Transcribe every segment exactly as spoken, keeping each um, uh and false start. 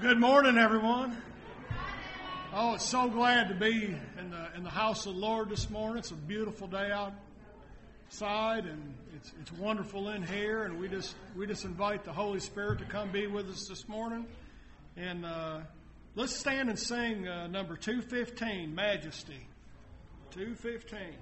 Good morning, everyone. Oh, it's so glad to be in the in the house of the Lord this morning. It's a beautiful day outside, and it's it's wonderful in here. And we just we just invite the Holy Spirit to come be with us this morning. And uh, let's stand and sing uh, number two fifteen, Majesty. two fifteen.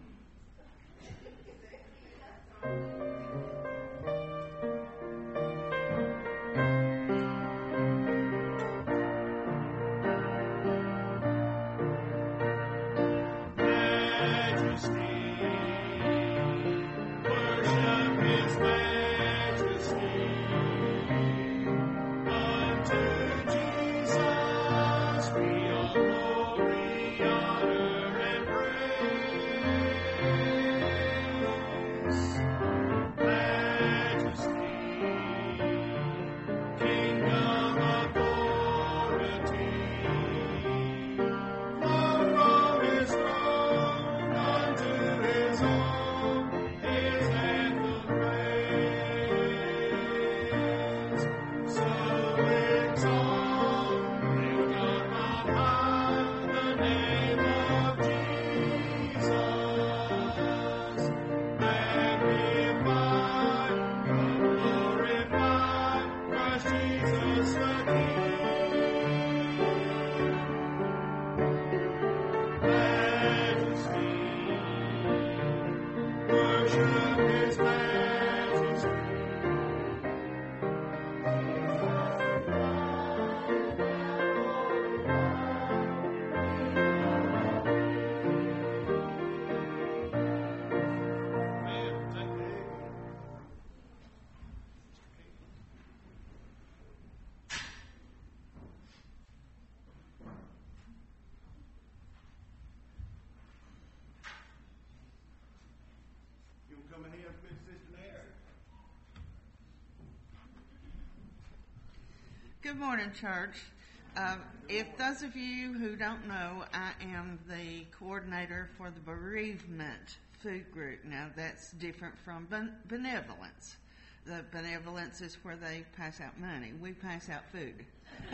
Good morning, church. Uh, if those of you who don't know, I am the coordinator for the bereavement food group. Now, that's different from ben- benevolence. The benevolence is where they pass out money. We pass out food.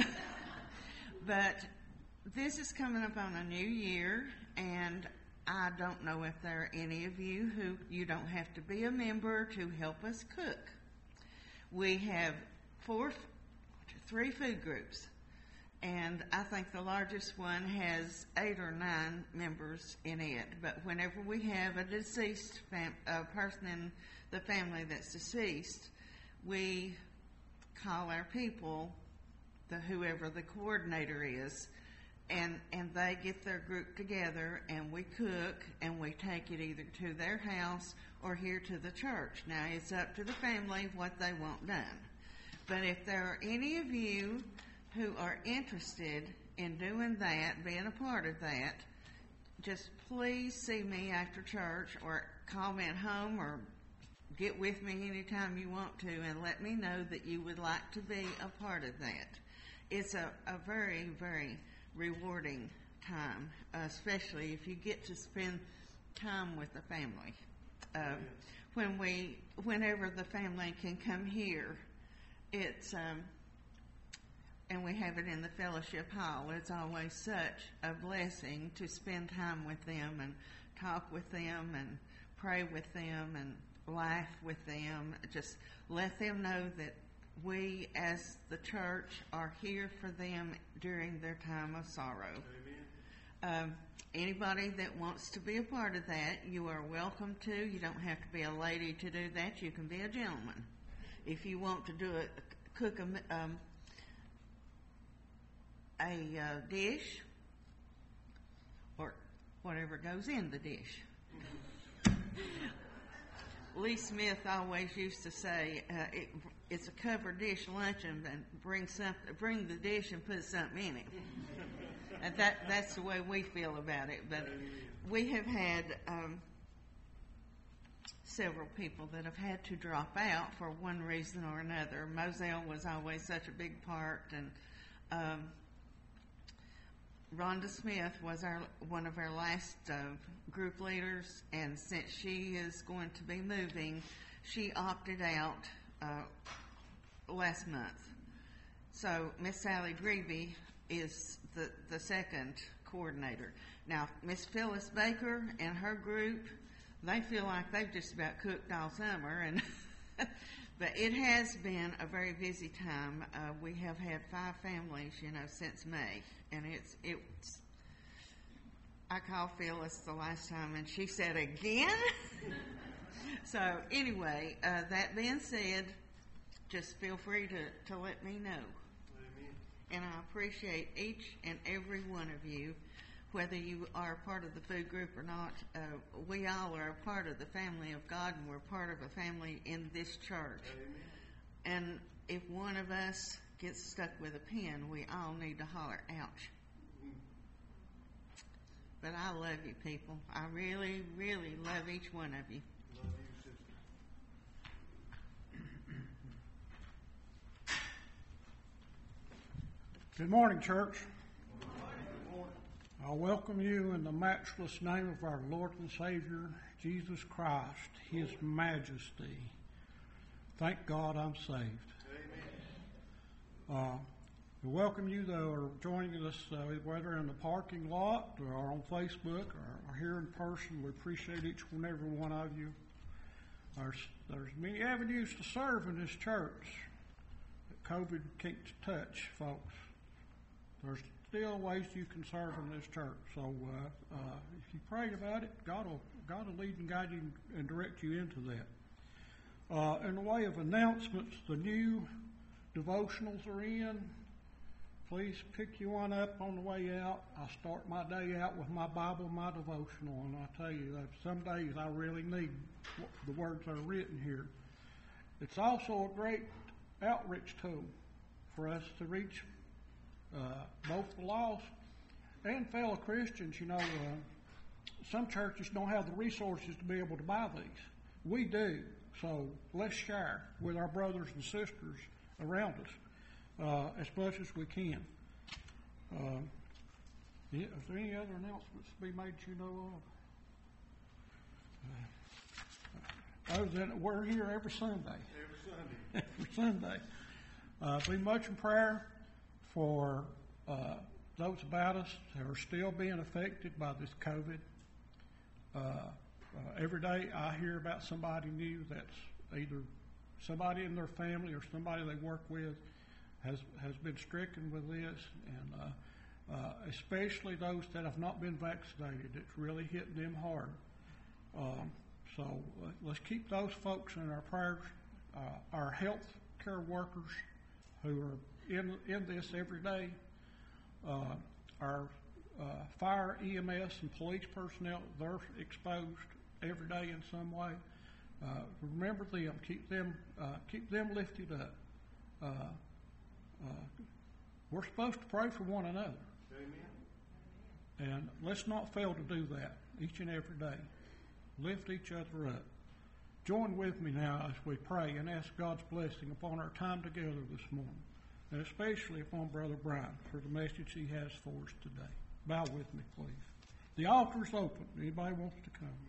But this is coming up on a new year, and I don't know if there are any of you who you don't have to be a member to help us cook. We have four three food groups, and I think the largest one has eight or nine members in it. But whenever we have a deceased fam- a person in the family that's deceased, we call our people, the whoever the coordinator is, and and they get their group together, and we cook, and we take it either to their house or here to the church. Now, it's up to the family what they want done. But if there are any of you who are interested in doing that, being a part of that, just please see me after church or call me at home or get with me anytime you want to and let me know that you would like to be a part of that. It's a, a very, very rewarding time, especially if you get to spend time with the family. Uh, when we, whenever the family can come here, It's, um, and we have it in the fellowship hall. It's always such a blessing to spend time with them and talk with them and pray with them and laugh with them. Just let them know that we as the church are here for them during their time of sorrow. Amen. Um, anybody that wants to be a part of that, you are welcome to. You don't have to be a lady to do that. You can be a gentleman. If you want to do it, cook a, um, a uh, dish or whatever goes in the dish. Lee Smith always used to say, uh, it, it's a covered dish luncheon, and bring some, bring the dish and put something in it. And that that's the way we feel about it. But we have had Um, several people that have had to drop out for one reason or another. Moselle was always such a big part, and um, Rhonda Smith was our one of our last uh, group leaders, and since she is going to be moving, she opted out uh, last month. So Miss Sally Greavy is the, the second coordinator. Now, Miss Phyllis Baker and her group, they feel like they've just about cooked all summer, and but it has been a very busy time. Uh, we have had five families, you know, since May, and it's it's. I called Phyllis the last time, and she said again. So anyway, uh, that being said, just feel free to, to let me know. Amen. And I appreciate each and every one of you, whether you are a part of the food group or not. Uh, we all are a part of the family of God, and we're part of a family in this church. Amen. And if one of us gets stuck with a pin, we all need to holler, ouch. Mm. But I love you people. I really, really love each one of you. Love you, sister. Good morning, church. Good morning. I welcome you in the matchless name of our Lord and Savior, Jesus Christ, His Majesty. Thank God I'm saved. Amen. Uh, we welcome you that are joining us, uh, whether in the parking lot or on Facebook or, or here in person. We appreciate each and every one of you. There's, there's many avenues to serve in this church that COVID can't touch, folks. There's still ways you can serve in this church. So uh, uh, if you pray about it, God will, God will lead and guide you and direct you into that. Uh, in the way of announcements, the new devotionals are in. Please pick you one up on the way out. I start my day out with my Bible, my devotional, and I tell you that some days I really need the words that are written here. It's also a great outreach tool for us to reach uh, both the lost and fellow Christians. You know, uh, some churches don't have the resources to be able to buy these. We do. So let's share with our brothers and sisters around us. Uh, as much as we can. Uh, yeah, is there any other announcements to be made you know of? Uh, other than that, we're here every Sunday. Every Sunday. Every Sunday. Uh, be much in prayer for uh, those about us that are still being affected by this COVID. Uh, uh, every day I hear about somebody new that's either somebody in their family or somebody they work with has has been stricken with this, and uh, uh, especially those that have not been vaccinated. It's really hitting them hard. Um, so uh, let's keep those folks in our prayers. Uh, our health care workers who are in in this every day, uh, our uh, fire, E M S, and police personnel, they're exposed every day in some way. Uh, remember them. Keep them uh, keep them lifted up. Uh, Uh, we're supposed to pray for one another. Amen. And let's not fail to do that each and every day. Lift each other up. Join with me now as we pray and ask God's blessing upon our time together this morning, and especially upon Brother Brian for the message he has for us today. Bow with me, please. The altar's open. Anybody wants to come?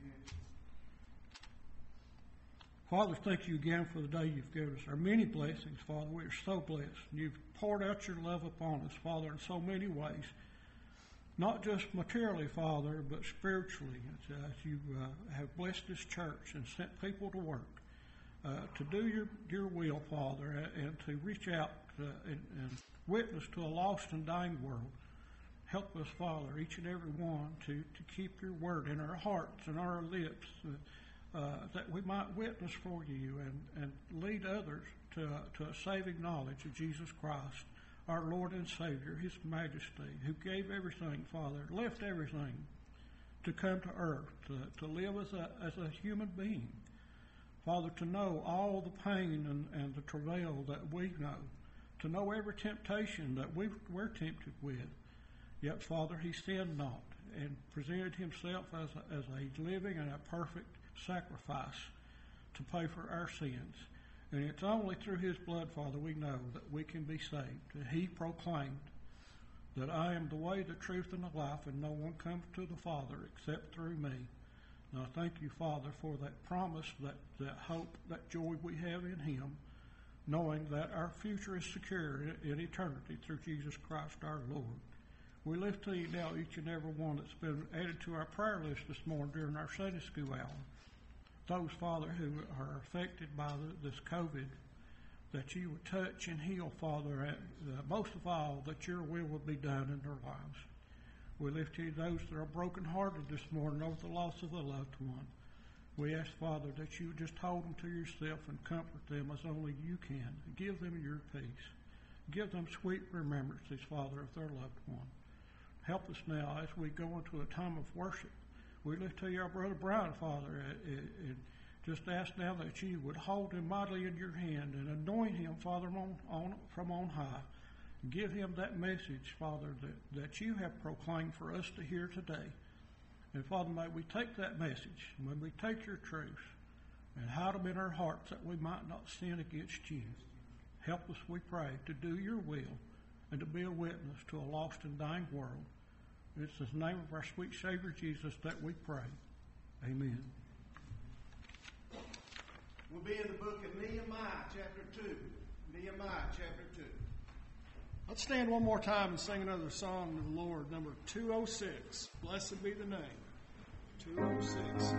Father, thank you again for the day you've given us. Our many blessings, Father. We are so blessed. You've poured out your love upon us, Father, in so many ways. Not just materially, Father, but spiritually. As, as you uh, have blessed this church and sent people to work uh, to do your, your will, Father, and, and to reach out uh, and, and witness to a lost and dying world. Help us, Father, each and every one, to, to keep your word in our hearts and our lips, uh, Uh, that we might witness for you and, and lead others to, uh, to a saving knowledge of Jesus Christ, our Lord and Savior, His Majesty, who gave everything, Father, left everything to come to earth, to, to live as a, as a human being. Father, to know all the pain and, and the travail that we know, to know every temptation that we we're tempted with. Yet, Father, He sinned not and presented Himself as a, as a living and a perfect sacrifice to pay for our sins. And it's only through His blood, Father, we know that we can be saved. And He proclaimed that I am the way, the truth, and the life, and no one comes to the Father except through me. And I thank you, Father, for that promise, that, that hope, that joy we have in Him. knowing that our future is secure in, in eternity through Jesus Christ our Lord. We lift to you now each and every one that's been added to our prayer list this morning during our Sunday school hour. Those, Father, who are affected by the, this COVID, that you would touch and heal, Father, and, uh, most of all, that your will would be done in their lives. We lift to you those that are brokenhearted this morning over the loss of a loved one. We ask, Father, that you just hold them to yourself and comfort them as only you can. Give them your peace. Give them sweet remembrances, Father, of their loved one. Help us now as we go into a time of worship. We lift to you our brother Brian, Father, and just ask now that you would hold him mightily in your hand and anoint him, Father, on, on, from on high. Give him that message, Father, that, that you have proclaimed for us to hear today. And Father, may we take that message, may we take your truth and hide them in our hearts that we might not sin against you. Help us, we pray, to do your will and to be a witness to a lost and dying world. It's in the name of our sweet Savior Jesus that we pray. Amen. We'll be in the book of Nehemiah, chapter two. Nehemiah, chapter two. Let's stand one more time and sing another song to the Lord, number two oh six. Blessed be the name. two oh six.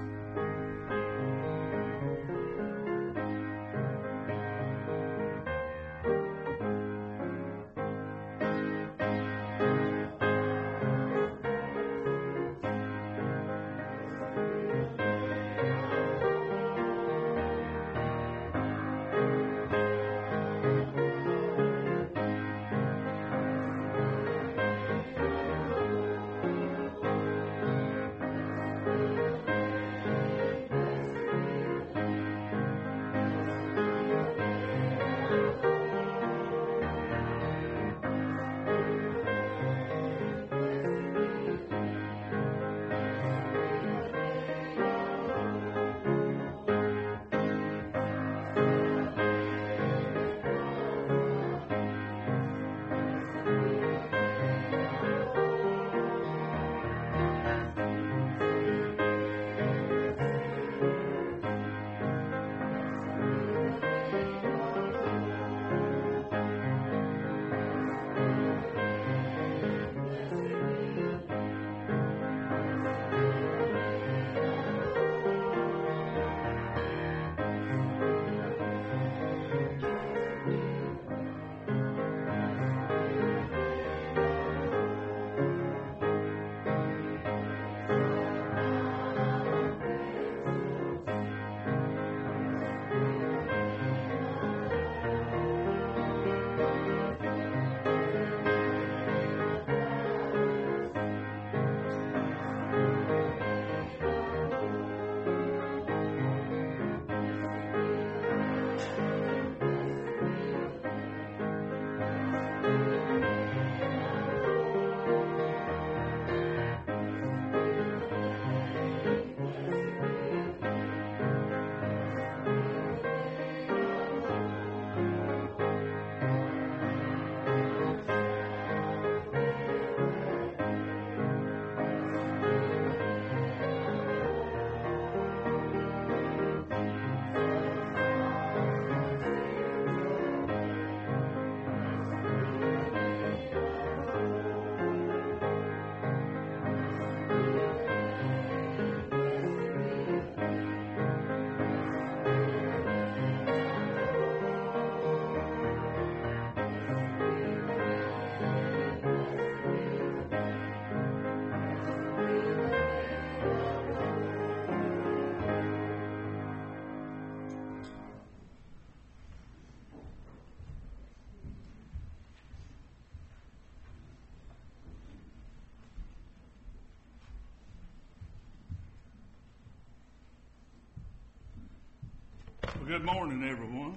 Well, good morning, everyone.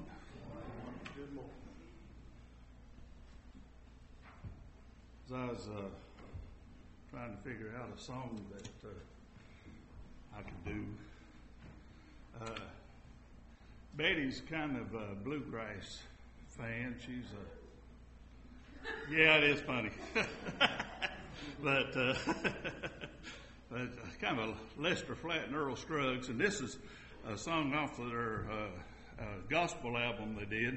Good morning. As I was uh, trying to figure out a song that uh, I could do, uh, Betty's kind of a bluegrass fan. She's a yeah, it is funny, but uh, but kind of a Lester Flatt and Earl Scruggs, and this is a song off of their uh, uh, gospel album they did.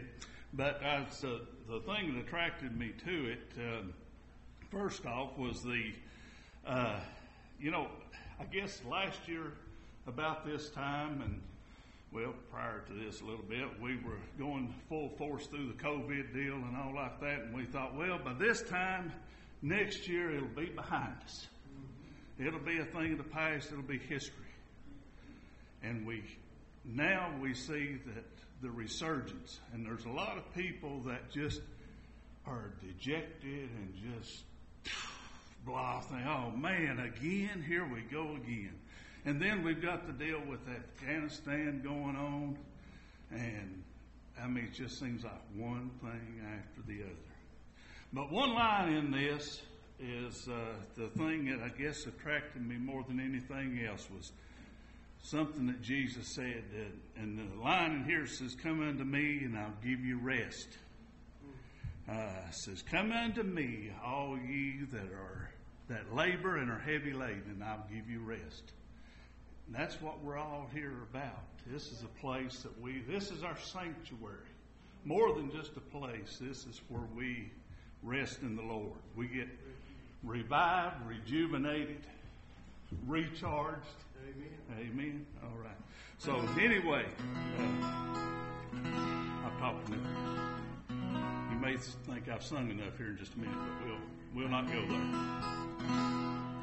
But uh, so the thing that attracted me to it, uh, first off, was the, uh, you know, I guess last year about this time, and well, prior to this a little bit, we were going full force through the COVID deal and all like that, and we thought, well, by this time next year it'll be behind us. It'll be a thing of the past. It'll be history. And we now we see that the resurgence, and there's a lot of people that just are dejected and just blah, think, oh man, again, here we go again. And then we've got to deal with Afghanistan going on, and I mean, it just seems like one thing after the other. But one line in this is uh, the thing that I guess attracted me more than anything else was something that Jesus said, that, and the line in here says, "Come unto me, and I'll give you rest." Uh, it says, "Come unto me, all ye that are that labor and are heavy laden, and I'll give you rest." And that's what we're all here about. This is a place that we, this is our sanctuary. More than just a place, this is where we rest in the Lord. We get revived, rejuvenated, recharged. Amen. Amen. All right. So anyway, uh, I've talked enough. You may think I've sung enough here in just a minute, but we'll we'll not go there.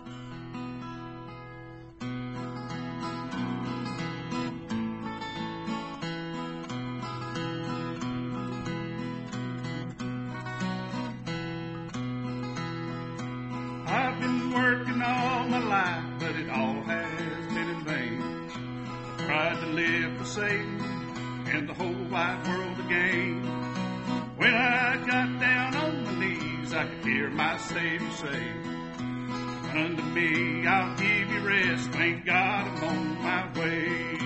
I've been working all my life, but it all has been in vain. I tried to live for Satan and the whole wide world again. When I got down on my knees, I could hear my Savior say, "Come unto me, I'll give you rest. Thank God I'm on my way.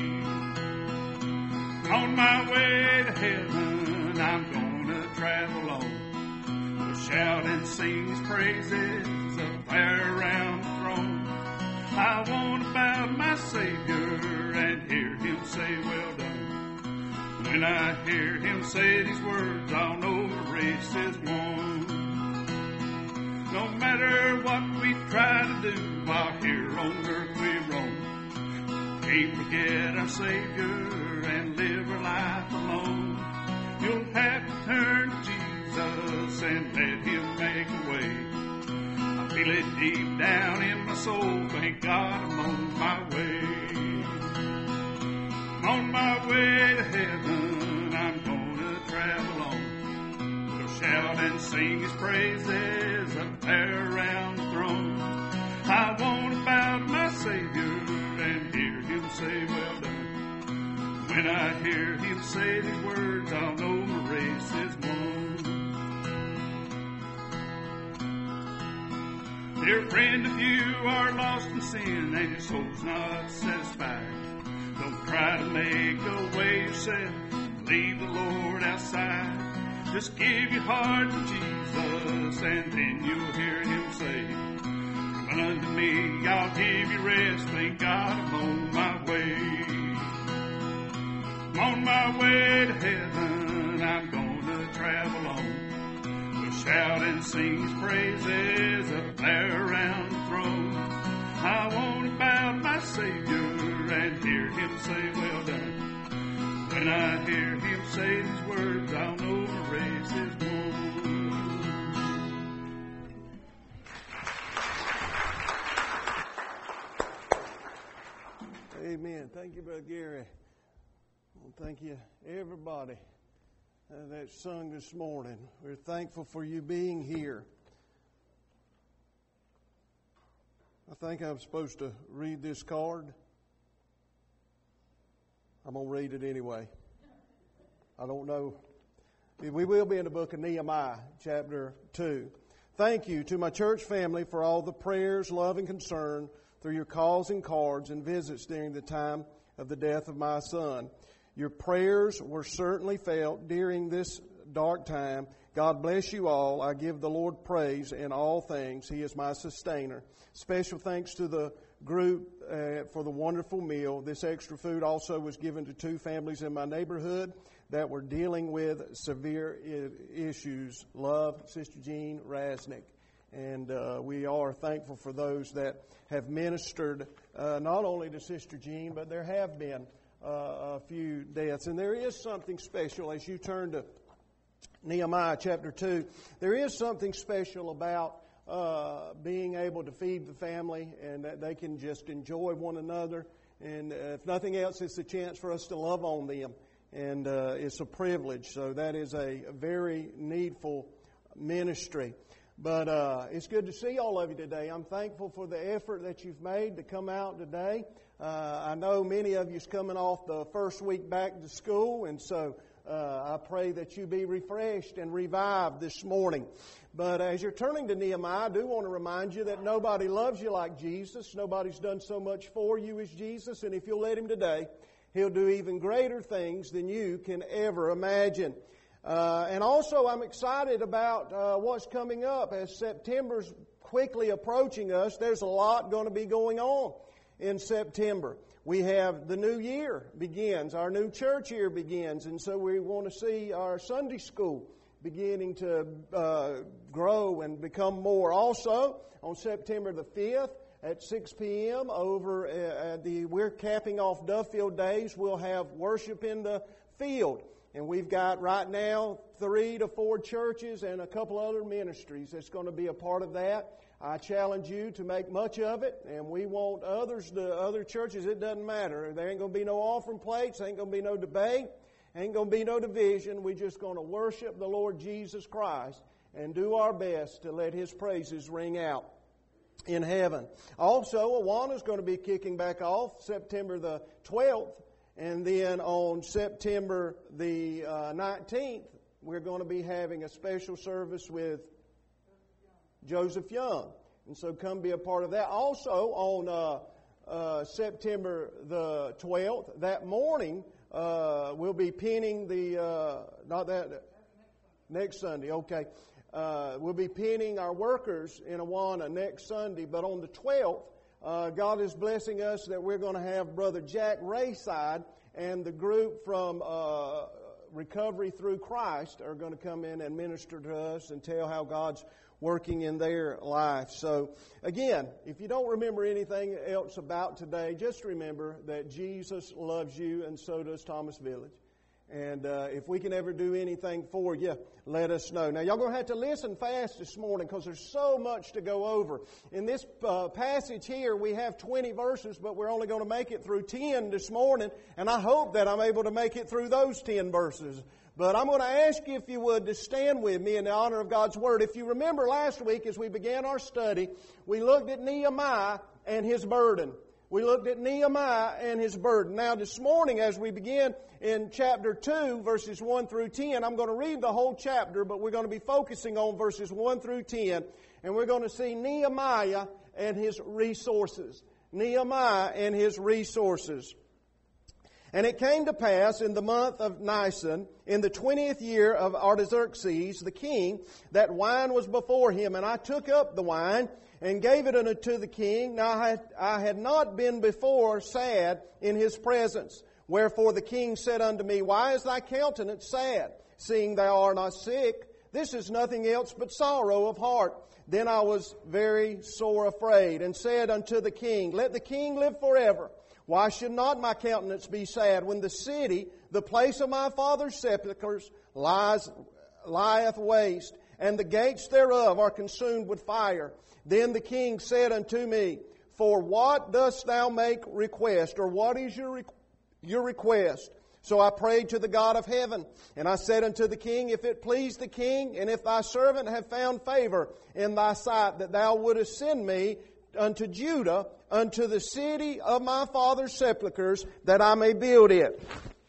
On my way to heaven, I'm gonna travel on. We'll shout and sing His praises up there around the throne. I want to bow to my Savior and hear Him say, 'Well done.' When I hear Him say these words, I'll know the race is won. No matter what we try to do while here on earth we roam, can't forget our Savior and live our life alone. You'll have to turn to Jesus and let Him make a way. I feel it deep down in my soul, thank God I'm on my way. On my way to heaven, I'm gonna travel on. We'll shout and sing His praises up there around the throne. I want to bow to my Savior and hear Him say, 'Well done.' When I hear Him say these words, I'll know the race is won. Dear friend, if you are lost in sin and your soul's not satisfied, don't try to make a way yourself. Leave the Lord outside. Just give your heart to Jesus, and then you'll hear Him say, 'Come unto me, I'll give you rest. Thank God I'm on my way. I'm on my way to heaven. I'm gonna travel on. We'll shout and sing His praises up there around the throne. I want to bow to my Savior and hear Him say, 'Well done.' When I hear Him say these words, I'll know the race is won. Amen. Thank you, Brother Gary. Well, thank you, everybody uh, that sung this morning. We're thankful for you being here. I think I'm supposed to read this card. I'm going to read it anyway. I don't know. We will be in the book of Nehemiah, chapter two. Thank you to my church family for all the prayers, love, and concern through your calls and cards and visits during the time of the death of my son. Your prayers were certainly felt during this dark time. God bless you all. I give the Lord praise in all things. He is my sustainer. Special thanks to the group uh, for the wonderful meal. This extra food also was given to two families in my neighborhood. that were dealing with severe I- issues. Love Sister Jean Rasnick. And uh, we are thankful for those that have ministered uh, not only to Sister Jean, but there have been uh, a few deaths. And there is something special as you turn to Nehemiah chapter two. There is something special about uh, being able to feed the family and that they can just enjoy one another. And uh, if nothing else, it's a chance for us to love on them. And uh, it's a privilege. So that is a, a very needful ministry. But uh, it's good to see all of you today. I'm thankful for the effort that you've made to come out today. Uh, I know many of you's coming off the first week back to school, and so uh, I pray that you be refreshed and revived this morning. But as you're turning to Nehemiah, I do want to remind you that nobody loves you like Jesus. Nobody's done so much for you as Jesus, and if you'll let Him today, He'll do even greater things than you can ever imagine. Uh, and also, I'm excited about uh, what's coming up. As September's quickly approaching us, there's a lot going to be going on in September. We have the new year begins, our new church year begins, and so we want to see our Sunday school beginning to uh, grow and become more. Also, on September the fifth at six p.m. over at the, we're capping off Duffield Days, we'll have worship in the field. And we've got right now three to four churches and a couple other ministries that's going to be a part of that. I challenge you to make much of it, and we want others, the other churches, it doesn't matter. There ain't going to be no offering plates, there ain't going to be no debate, ain't going to be no division. We're just going to worship the Lord Jesus Christ and do our best to let His praises ring out in heaven. Also, Awana's going to be kicking back off September the twelfth. And then on September the uh, nineteenth, we're going to be having a special service with Joseph Young. And so come be a part of that. Also on uh, uh, September the twelfth, that morning, uh, we'll be pinning the, uh, not that, next Sunday, okay. Uh, we'll be pinning our workers in Awana next Sunday. But on the twelfth, Uh, God is blessing us that we're going to have Brother Jack Rayside and the group from uh, Recovery Through Christ are going to come in and minister to us and tell how God's working in their life. So, again, if you don't remember anything else about today, just remember that Jesus loves you and so does Thomas Village. And uh, if we can ever do anything for you, let us know. Now, y'all going to have to listen fast this morning because there's so much to go over. In this uh, passage here, we have twenty verses, but we're only going to make it through ten this morning. And I hope that I'm able to make it through those ten verses. But I'm going to ask you, if you would, to stand with me in the honor of God's Word. If you remember last week as we began our study, we looked at Nehemiah and his burden. We looked at Nehemiah and his burden. Now this morning as we begin in chapter two, verses one through ten, I'm going to read the whole chapter, but we're going to be focusing on verses one through ten. And we're going to see Nehemiah and his resources. Nehemiah and his resources. And it came to pass in the month of Nisan, in the twentieth year of Artaxerxes, the king, that wine was before him. And I took up the wine and gave it unto the king. Now I had, I had not been before sad in his presence. Wherefore the king said unto me, Why is thy countenance sad, seeing thou art not sick? This is nothing else but sorrow of heart. Then I was very sore afraid, and said unto the king, Let the king live forever. Why should not my countenance be sad, when the city, the place of my father's sepulchres, lies, lieth waste, and the gates thereof are consumed with fire? Then the king said unto me, For what dost thou make request, or what is your request? Your request. So I prayed to the God of heaven, and I said unto the king, If it please the king, and if thy servant have found favor in thy sight, that thou wouldest send me unto Judah, unto the city of my father's sepulchres, that I may build it.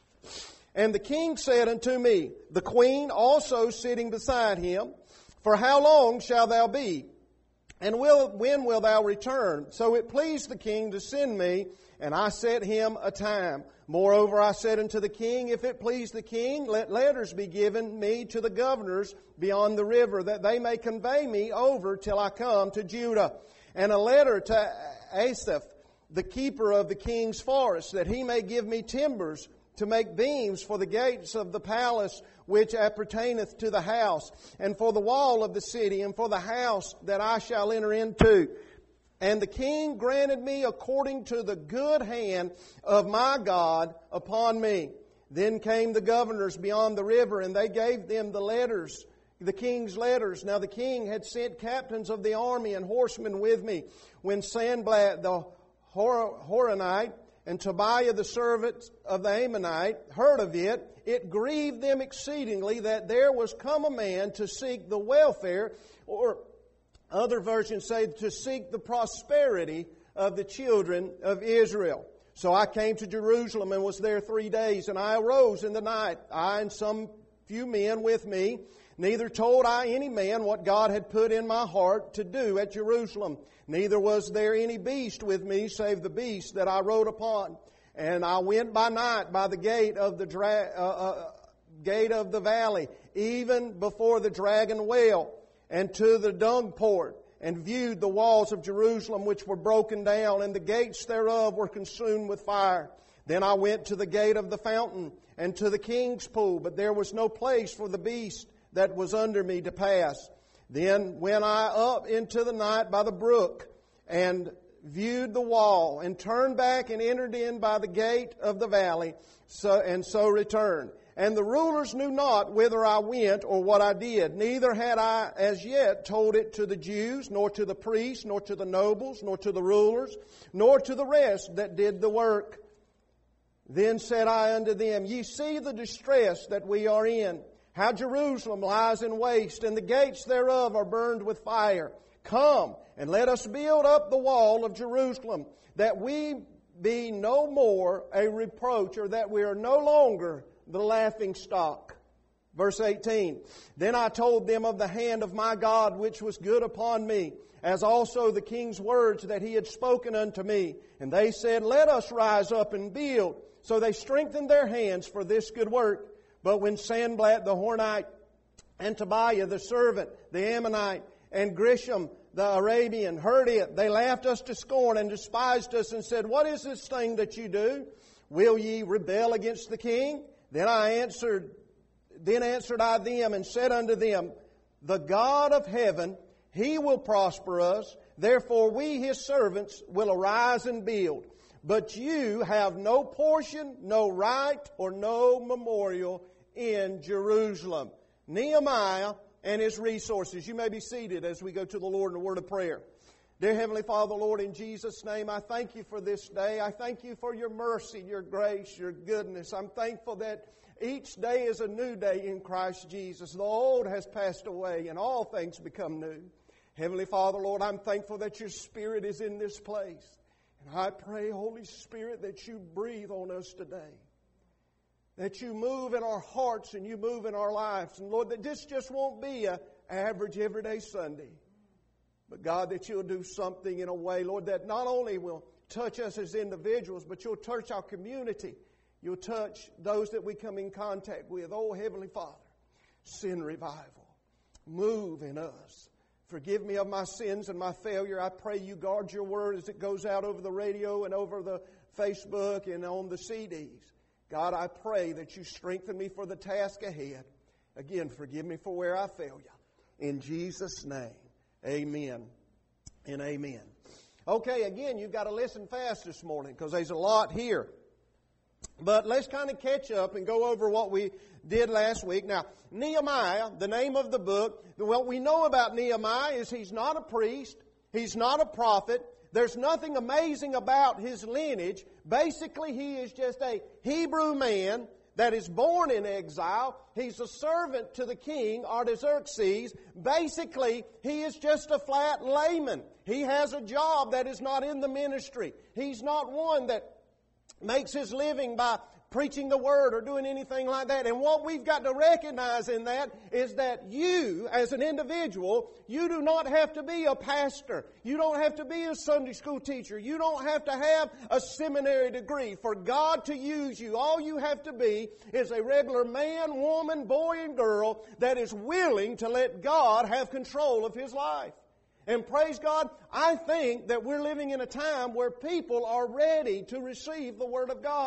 And the king said unto me, the queen also sitting beside him, For how long shalt thou be? And will, when will thou return? So it pleased the king to send me, and I set him a time. Moreover, I said unto the king, If it please the king, let letters be given me to the governors beyond the river, that they may convey me over till I come to Judah. And a letter to Asaph, the keeper of the king's forest, that he may give me timbers to make beams for the gates of the palace which appertaineth to the house, and for the wall of the city, and for the house that I shall enter into. And the king granted me according to the good hand of my God upon me. Then came the governors beyond the river, and they gave them the letters, the king's letters. Now the king had sent captains of the army and horsemen with me. When Sanballat the Horonite and Tobiah the servant of the Ammonite heard of it, it grieved them exceedingly that there was come a man to seek the welfare, or other versions say to seek the prosperity of the children of Israel. So I came to Jerusalem and was there three days, and I arose in the night, I and some few men with me. Neither told I any man what God had put in my heart to do at Jerusalem. Neither was there any beast with me, save the beast that I rode upon. And I went by night by the gate of the dra- uh, uh, gate of the valley, even before the dragon well, and to the dung port, and viewed the walls of Jerusalem which were broken down, and the gates thereof were consumed with fire. Then I went to the gate of the fountain, and to the king's pool, but there was no place for the beast that was under me to pass. Then went I up into the night by the brook, and viewed the wall, and turned back and entered in by the gate of the valley, so and so returned. And the rulers knew not whither I went or what I did. Neither had I as yet told it to the Jews, nor to the priests, nor to the nobles, nor to the rulers, nor to the rest that did the work. Then said I unto them, Ye see the distress that we are in, how Jerusalem lies in waste, and the gates thereof are burned with fire. Come, and let us build up the wall of Jerusalem, that we be no more a reproach, or that we are no longer the laughing stock. Verse eighteen, Then I told them of the hand of my God which was good upon me, as also the king's words that he had spoken unto me. And they said, Let us rise up and build. So they strengthened their hands for this good work. But when Sanballat the Horonite, and Tobiah the servant, the Ammonite, and Geshem the Arabian heard it, they laughed us to scorn and despised us, and said, What is this thing that you do? Will ye rebel against the king? Then I answered, then answered I them and said unto them, The God of heaven, He will prosper us. Therefore we, His servants, will arise and build. But you have no portion, no right, or no memorial in Jerusalem. Nehemiah and his resources. You may be seated as we go to the Lord in a word of prayer. Dear Heavenly Father, Lord, in Jesus' name, I thank You for this day. I thank You for Your mercy, Your grace, Your goodness. I'm thankful that each day is a new day in Christ Jesus. The old has passed away and all things become new. Heavenly Father, Lord, I'm thankful that Your Spirit is in this place. And I pray, Holy Spirit, that You breathe on us today. That You move in our hearts and You move in our lives. And Lord, that this just won't be an average everyday Sunday. But God, that You'll do something in a way, Lord, that not only will touch us as individuals, but You'll touch our community. You'll touch those that we come in contact with. Oh, Heavenly Father, send revival. Move in us. Forgive me of my sins and my failure. I pray You guard Your word as it goes out over the radio and over the Facebook and on the C Ds. God, I pray that You strengthen me for the task ahead. Again, forgive me for where I fail You. In Jesus' name. Amen and amen. Okay, again, you've got to listen fast this morning because there's a lot here. But let's kind of catch up and go over what we did last week. Now, Nehemiah, the name of the book, what we know about Nehemiah is he's not a priest, he's not a prophet, there's nothing amazing about his lineage. Basically, he is just a Hebrew man that is born in exile. He's a servant to the king, Artaxerxes. Basically, he is just a flat layman. He has a job that is not in the ministry. He's not one that makes his living by preaching the Word or doing anything like that. And what we've got to recognize in that is that you, as an individual, you do not have to be a pastor. You don't have to be a Sunday school teacher. You don't have to have a seminary degree for God to use you. All you have to be is a regular man, woman, boy, and girl that is willing to let God have control of his life. And praise God, I think that we're living in a time where people are ready to receive the Word of God.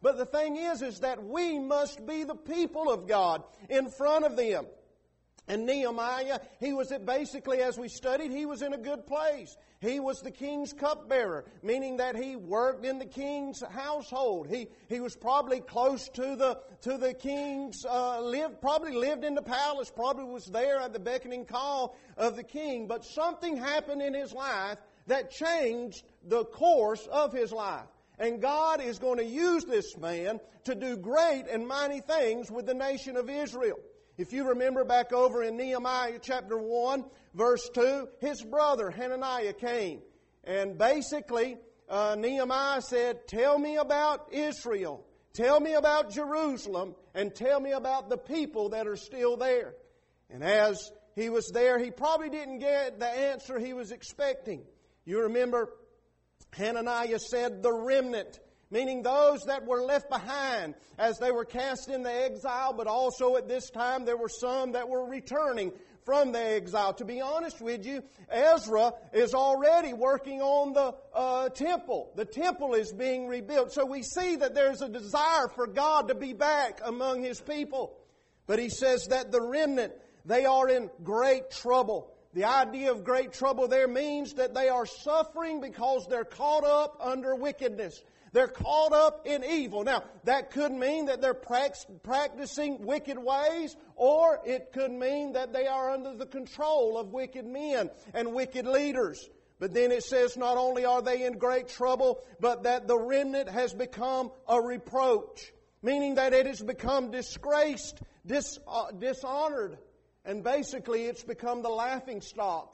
But the thing is, is that we must be the people of God in front of them. And Nehemiah, he was at basically, as we studied, he was in a good place. He was the king's cupbearer, meaning that he worked in the king's household. He he was probably close to the to the king's uh, lived probably lived in the palace, probably was there at the beckoning call of the king. But something happened in his life that changed the course of his life. And God is going to use this man to do great and mighty things with the nation of Israel. If you remember back over in Nehemiah chapter one, verse two, his brother Hananiah came. And basically, uh, Nehemiah said, tell me about Israel. Tell me about Jerusalem. And tell me about the people that are still there. And as he was there, he probably didn't get the answer he was expecting. You remember Hananiah said the remnant, meaning those that were left behind as they were cast into exile, but also at this time there were some that were returning from the exile. To be honest with you, Ezra is already working on the uh, temple. The temple is being rebuilt. So we see that there's a desire for God to be back among His people. But he says that the remnant, they are in great trouble. The idea of great trouble there means that they are suffering because they're caught up under wickedness. They're caught up in evil. Now, that could mean that they're practicing wicked ways, or it could mean that they are under the control of wicked men and wicked leaders. But then it says not only are they in great trouble, but that the remnant has become a reproach, meaning that it has become disgraced, dis, uh, dishonored, and basically it's become the laughing stock.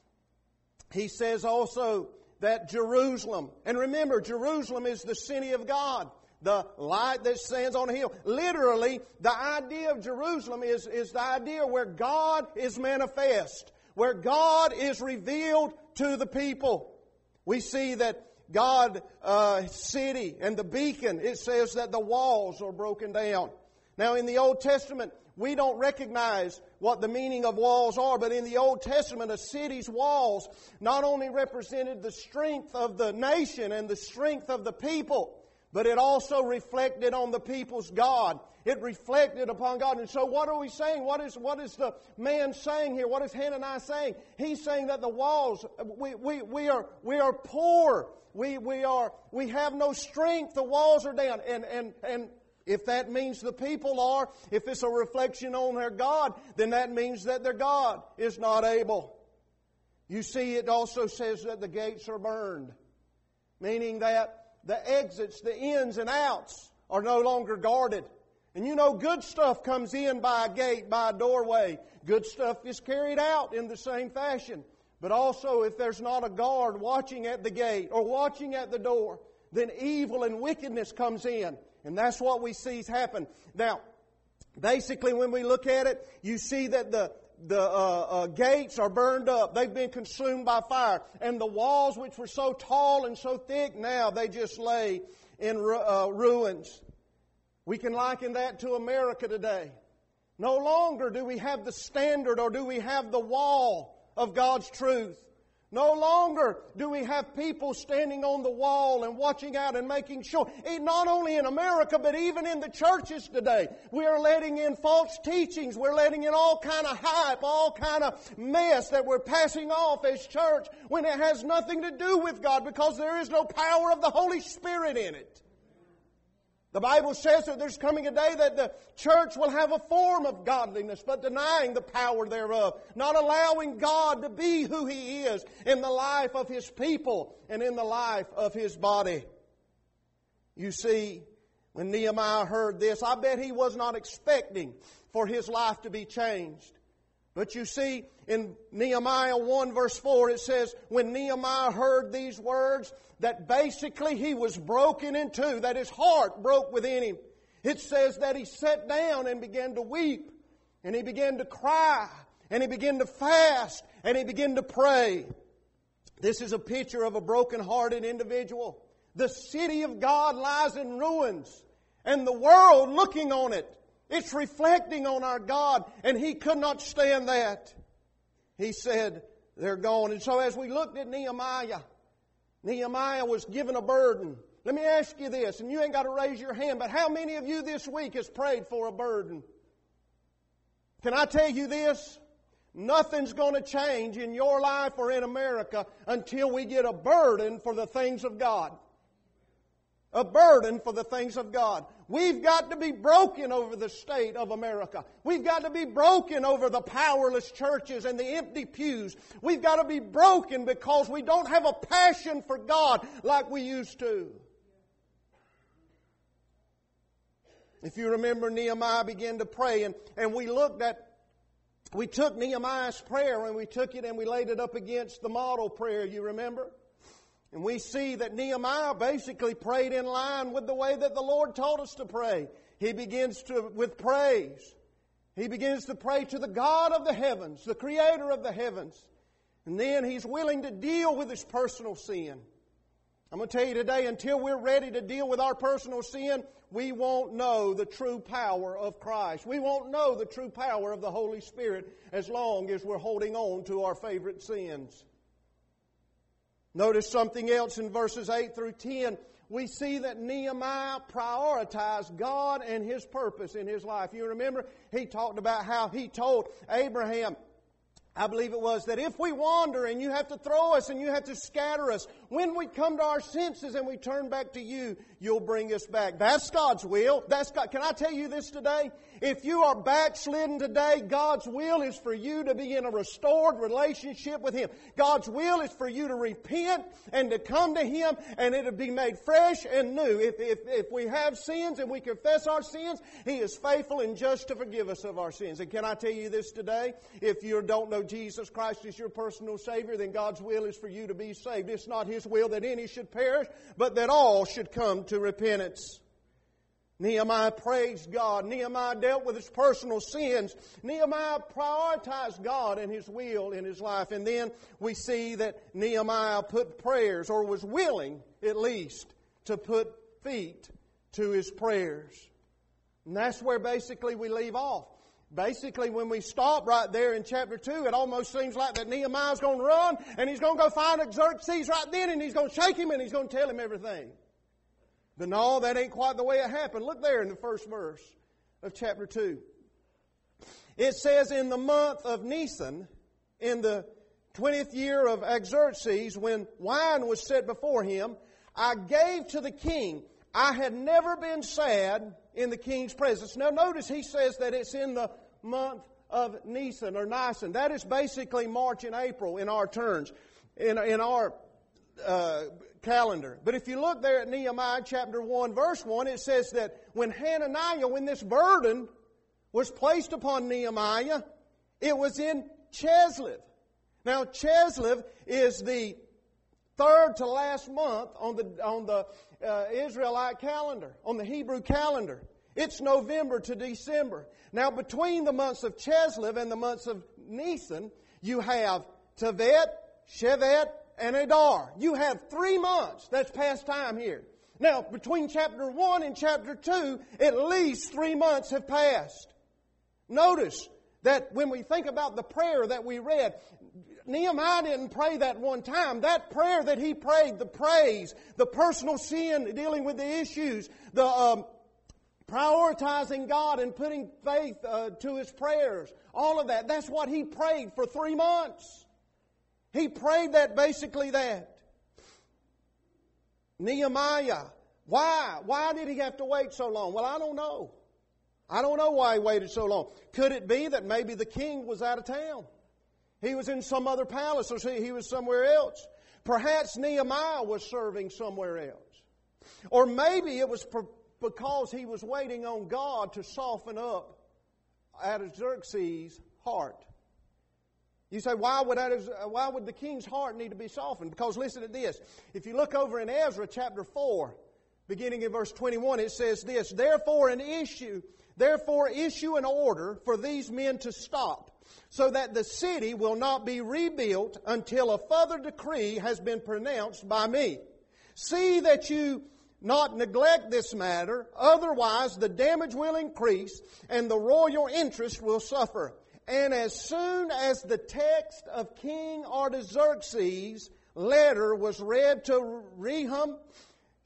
He says also that Jerusalem, and remember, Jerusalem is the city of God, the light that stands on a hill. Literally, the idea of Jerusalem is, is the idea where God is manifest, where God is revealed to the people. We see that God uh, city and the beacon, it says that the walls are broken down. Now in the Old Testament, we don't recognize what the meaning of walls are, but in the Old Testament, a city's walls not only represented the strength of the nation and the strength of the people, but it also reflected on the people's God. It reflected upon God. And so what are we saying? What is what is the man saying here? What is Hananiah saying? He's saying that the walls, we, we, we are we are poor. We we are we have no strength. The walls are down. And and and if that means the people are, if it's a reflection on their God, then that means that their God is not able. You see, it also says that the gates are burned, meaning that the exits, the ins and outs are no longer guarded. And you know, good stuff comes in by a gate, by a doorway. Good stuff is carried out in the same fashion. But also, if there's not a guard watching at the gate or watching at the door, then evil and wickedness comes in. And that's what we see happen. Now, basically when we look at it, you see that the the uh, uh, gates are burned up. They've been consumed by fire. And the walls, which were so tall and so thick, now they just lay in uh, ruins. We can liken that to America today. No longer do we have the standard or do we have the wall of God's truth. No longer do we have people standing on the wall and watching out and making sure. Not only in America, but even in the churches today. We are letting in false teachings. We're letting in all kind of hype, all kind of mess that we're passing off as church when it has nothing to do with God because there is no power of the Holy Spirit in it. The Bible says that there's coming a day that the church will have a form of godliness, but denying the power thereof, not allowing God to be who He is in the life of His people and in the life of His body. You see, when Nehemiah heard this, I bet he was not expecting for his life to be changed. But you see, in Nehemiah one verse four, it says, when Nehemiah heard these words, that basically he was broken in two, that his heart broke within him. It says that he sat down and began to weep, and he began to cry, and he began to fast, and he began to pray. This is a picture of a broken-hearted individual. The city of God lies in ruins, and the world looking on it, it's reflecting on our God, and he could not stand that. He said, they're gone. And so as we looked at Nehemiah, Nehemiah was given a burden. Let me ask you this, and you ain't got to raise your hand, but how many of you this week has prayed for a burden? Can I tell you this? Nothing's going to change in your life or in America until we get a burden for the things of God. A burden for the things of God. We've got to be broken over the state of America. We've got to be broken over the powerless churches and the empty pews. We've got to be broken because we don't have a passion for God like we used to. If you remember, Nehemiah began to pray, and, and we looked at, we took Nehemiah's prayer and we took it and we laid it up against the model prayer, you remember? And we see that Nehemiah basically prayed in line with the way that the Lord told us to pray. He begins to with praise. He begins to pray to the God of the heavens, the Creator of the heavens. And then he's willing to deal with his personal sin. I'm going to tell you today, until we're ready to deal with our personal sin, we won't know the true power of Christ. We won't know the true power of the Holy Spirit as long as we're holding on to our favorite sins. Notice something else in verses eight through ten. We see that Nehemiah prioritized God and His purpose in his life. You remember, he talked about how he told Abraham, I believe it was, that if we wander and you have to throw us and you have to scatter us, when we come to our senses and we turn back to you, you'll bring us back. That's God's will. That's God. Can I tell you this today? If you are backslidden today, God's will is for you to be in a restored relationship with Him. God's will is for you to repent and to come to Him, and it'll be made fresh and new. If, if, if we have sins and we confess our sins, He is faithful and just to forgive us of our sins. And can I tell you this today? If you don't know Jesus Christ as your personal Savior, then God's will is for you to be saved. It's not His will that any should perish, but that all should come to repentance. Nehemiah praised God. Nehemiah dealt with his personal sins. Nehemiah prioritized God and His will in his life. And then we see that Nehemiah put prayers, or was willing at least, to put feet to his prayers. And that's where basically we leave off. Basically, when we stop right there in chapter two, it almost seems like that Nehemiah's going to run and he's going to go find Xerxes right then, and he's going to shake him and he's going to tell him everything. But no, that ain't quite the way it happened. Look there in the first verse of chapter two. It says, in the month of Nisan, in the twentieth year of Xerxes, when wine was set before him, I gave to the king. I had never been sad in the king's presence. Now notice he says that it's in the month of Nisan or Nisan. That is basically March and April in our terms, in, in our uh, calendar. But if you look there at Nehemiah chapter one, verse one, it says that when Hananiah, when this burden was placed upon Nehemiah, it was in Chislev. Now Chislev is the third to last month on the on the uh, Israelite calendar, on the Hebrew calendar. It's November to December. Now, between the months of Chislev and the months of Nisan, you have Tevet, Shevet, and Adar. You have three months that's past time here. Now, between chapter one and chapter two, at least three months have passed. Notice that when we think about the prayer that we read, Nehemiah didn't pray that one time. That prayer that he prayed, the praise, the personal sin, dealing with the issues, the um, prioritizing God and putting faith uh, to his prayers, all of that, that's what he prayed for three months. He prayed that, basically that. Nehemiah, why? Why did he have to wait so long? Well, I don't know. I don't know why he waited so long. Could it be that maybe the king was out of town? He was in some other palace, or he was somewhere else. Perhaps Nehemiah was serving somewhere else. Or maybe it was because he was waiting on God to soften up Artaxerxes' heart. You say, why would, why would the king's heart need to be softened? Because listen to this. If you look over in Ezra chapter four, beginning in verse twenty-one, it says this, Therefore an issue, therefore issue an order for these men to stop, so that the city will not be rebuilt until a further decree has been pronounced by me. See that you not neglect this matter, otherwise the damage will increase and the royal interest will suffer. And as soon as the text of King Artaxerxes' letter was read to Rehum,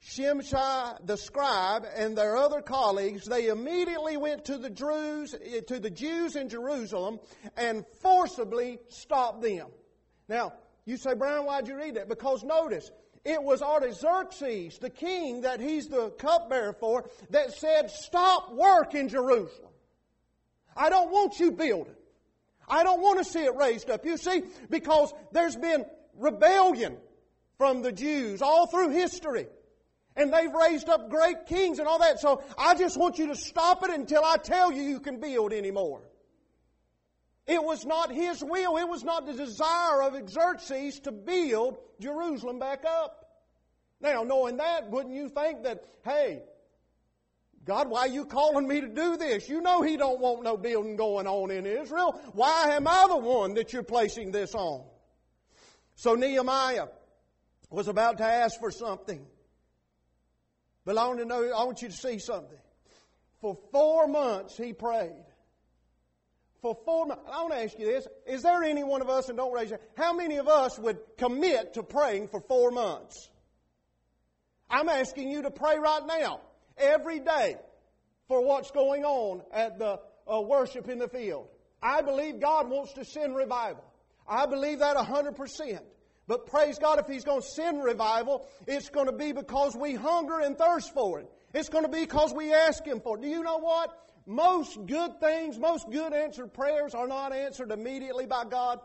Shimshai the scribe and their other colleagues, they immediately went to the Jews, to the Jews in Jerusalem and forcibly stopped them. Now, you say, Brian, why'd you read that? Because notice, it was Artaxerxes, the king that he's the cupbearer for, that said, stop work in Jerusalem. I don't want you building. I don't want to see it raised up. You see, because there's been rebellion from the Jews all through history. And they've raised up great kings and all that. So I just want you to stop it until I tell you you can build anymore. It was not his will. It was not the desire of Xerxes to build Jerusalem back up. Now, knowing that, wouldn't you think that, hey, God, why are you calling me to do this? You know He don't want no building going on in Israel. Why am I the one that you're placing this on? So Nehemiah was about to ask for something. But I want to know, I want you to see something. For four months he prayed. For four months. I want to ask you this. Is there any one of us, and don't raise your hand, how many of us would commit to praying for four months? I'm asking you to pray right now, every day, for what's going on at the uh, worship in the field. I believe God wants to send revival. I believe that one hundred percent. But praise God, if He's going to send revival, it's going to be because we hunger and thirst for it. It's going to be because we ask Him for it. Do you know what? Most good things, most good answered prayers are not answered immediately by God.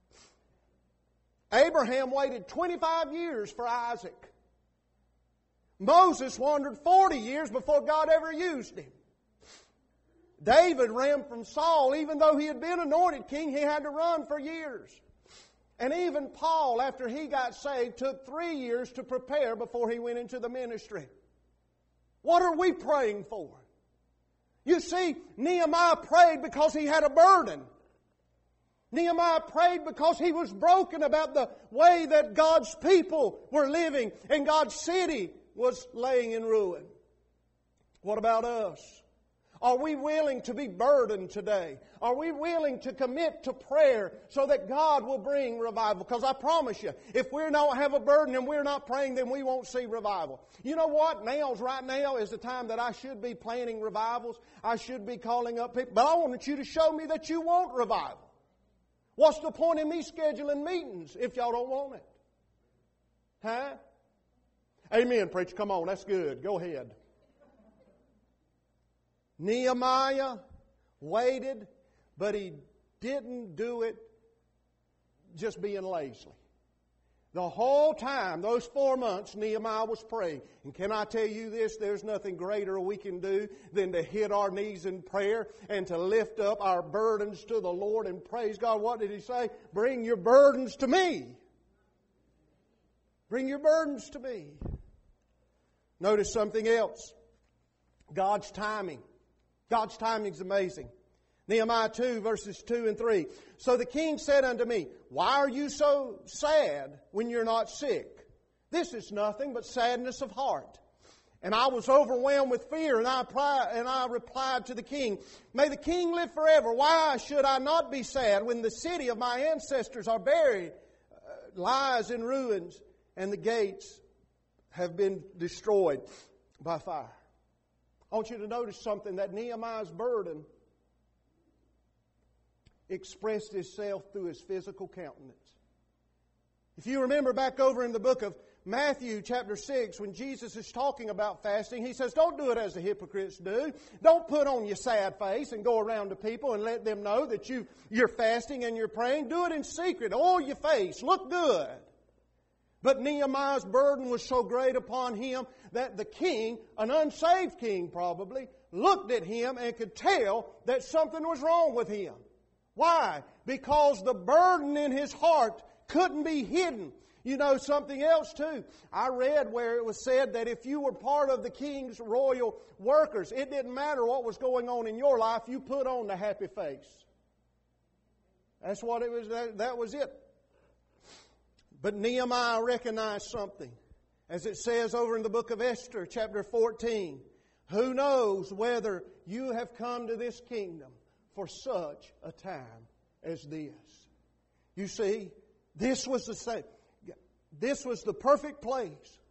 Abraham waited twenty-five years for Isaac. Moses wandered forty years before God ever used him. David ran from Saul. Even though he had been anointed king, he had to run for years. And even Paul, after he got saved, took three years to prepare before he went into the ministry. What are we praying for? You see, Nehemiah prayed because he had a burden. Nehemiah prayed because he was broken about the way that God's people were living and God's city was laying in ruin. What about us? Are we willing to be burdened today? Are we willing to commit to prayer so that God will bring revival? Because I promise you, if we don't have a burden and we're not praying, then we won't see revival. You know what? Now's right now is the time that I should be planning revivals. I should be calling up people. But I want you to show me that you want revival. What's the point in me scheduling meetings if y'all don't want it? Huh? Amen, preacher. Come on, that's good. Go ahead. Nehemiah waited, but he didn't do it just being lazily. The whole time, those four months, Nehemiah was praying. And can I tell you this? There's nothing greater we can do than to hit our knees in prayer and to lift up our burdens to the Lord and praise God. What did he say? Bring your burdens to me. Bring your burdens to me. Notice something else. God's timing. God's timing is amazing. Nehemiah two, verses two and three. So the king said unto me, why are you so sad when you're not sick? This is nothing but sadness of heart. And I was overwhelmed with fear, and I, and I replied to the king, may the king live forever. Why should I not be sad when the city of my ancestors are buried, uh, lies in ruins, and the gates have been destroyed by fire? I want you to notice something, that Nehemiah's burden expressed itself through his physical countenance. If you remember back over in the book of Matthew chapter six, when Jesus is talking about fasting, He says, don't do it as the hypocrites do. Don't put on your sad face and go around to people and let them know that you, you're fasting and you're praying. Do it in secret. Oil your face. Look good. But Nehemiah's burden was so great upon him that the king, an unsaved king probably, looked at him and could tell that something was wrong with him. Why? Because the burden in his heart couldn't be hidden. You know something else too. I read where it was said that if you were part of the king's royal workers, it didn't matter what was going on in your life, you put on the happy face. That's what it was. That, that was it. But Nehemiah recognized something. As it says over in the book of Esther, chapter fourteen, who knows whether you have come to this kingdom for such a time as this? You see, this was the same. This was the perfect place,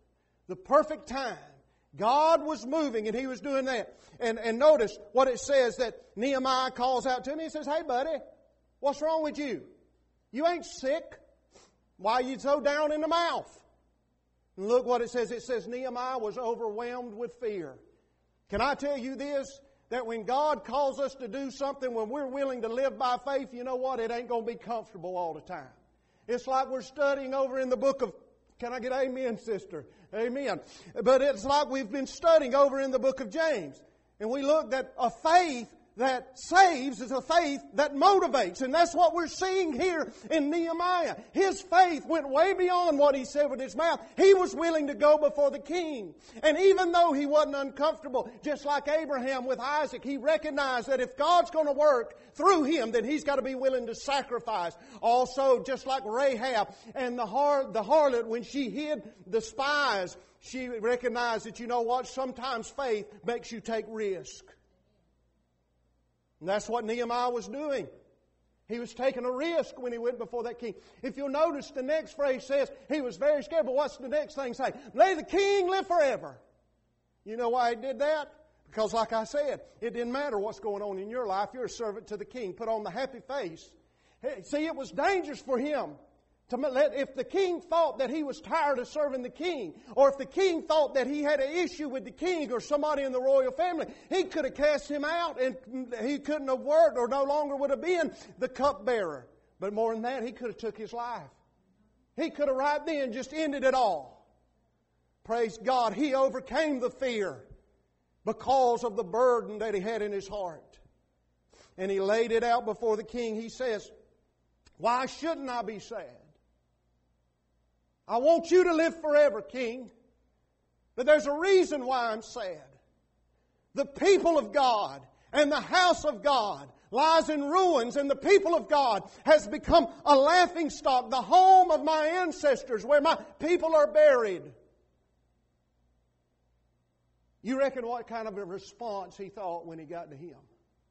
the perfect time. God was moving and He was doing that. And, and notice what it says that Nehemiah calls out to him. He says, hey buddy, what's wrong with you? You ain't sick. Why are you so down in the mouth? And look what it says. It says Nehemiah was overwhelmed with fear. Can I tell you this? That when God calls us to do something, when we're willing to live by faith, you know what? It ain't going to be comfortable all the time. It's like we're studying over in the book of, can I get amen, sister? Amen. But it's like we've been studying over in the book of James. And we looked at a faith that saves is a faith that motivates. And that's what we're seeing here in Nehemiah. His faith went way beyond what he said with his mouth. He was willing to go before the king. And even though he wasn't uncomfortable, just like Abraham with Isaac, he recognized that if God's going to work through him, then he's got to be willing to sacrifice. Also, just like Rahab and the, har- the harlot, when she hid the spies, she recognized that, you know what, sometimes faith makes you take risk. And that's what Nehemiah was doing. He was taking a risk when he went before that king. If you'll notice, the next phrase says he was very scared. But what's the next thing say? May the king live forever. You know why he did that? Because like I said, it didn't matter what's going on in your life. You're a servant to the king. Put on the happy face. See, it was dangerous for him. To let, if the king thought that he was tired of serving the king, or if the king thought that he had an issue with the king or somebody in the royal family, he could have cast him out and he couldn't have worked or no longer would have been the cupbearer. But more than that, he could have took his life. He could have right then just ended it all. Praise God, he overcame the fear because of the burden that he had in his heart. And he laid it out before the king. He says, why shouldn't I be sad? I want you to live forever, King. But there's a reason why I'm sad. The people of God and the house of God lies in ruins, and the people of God has become a laughingstock, the home of my ancestors, where my people are buried. You reckon what kind of a response he thought when he got to him?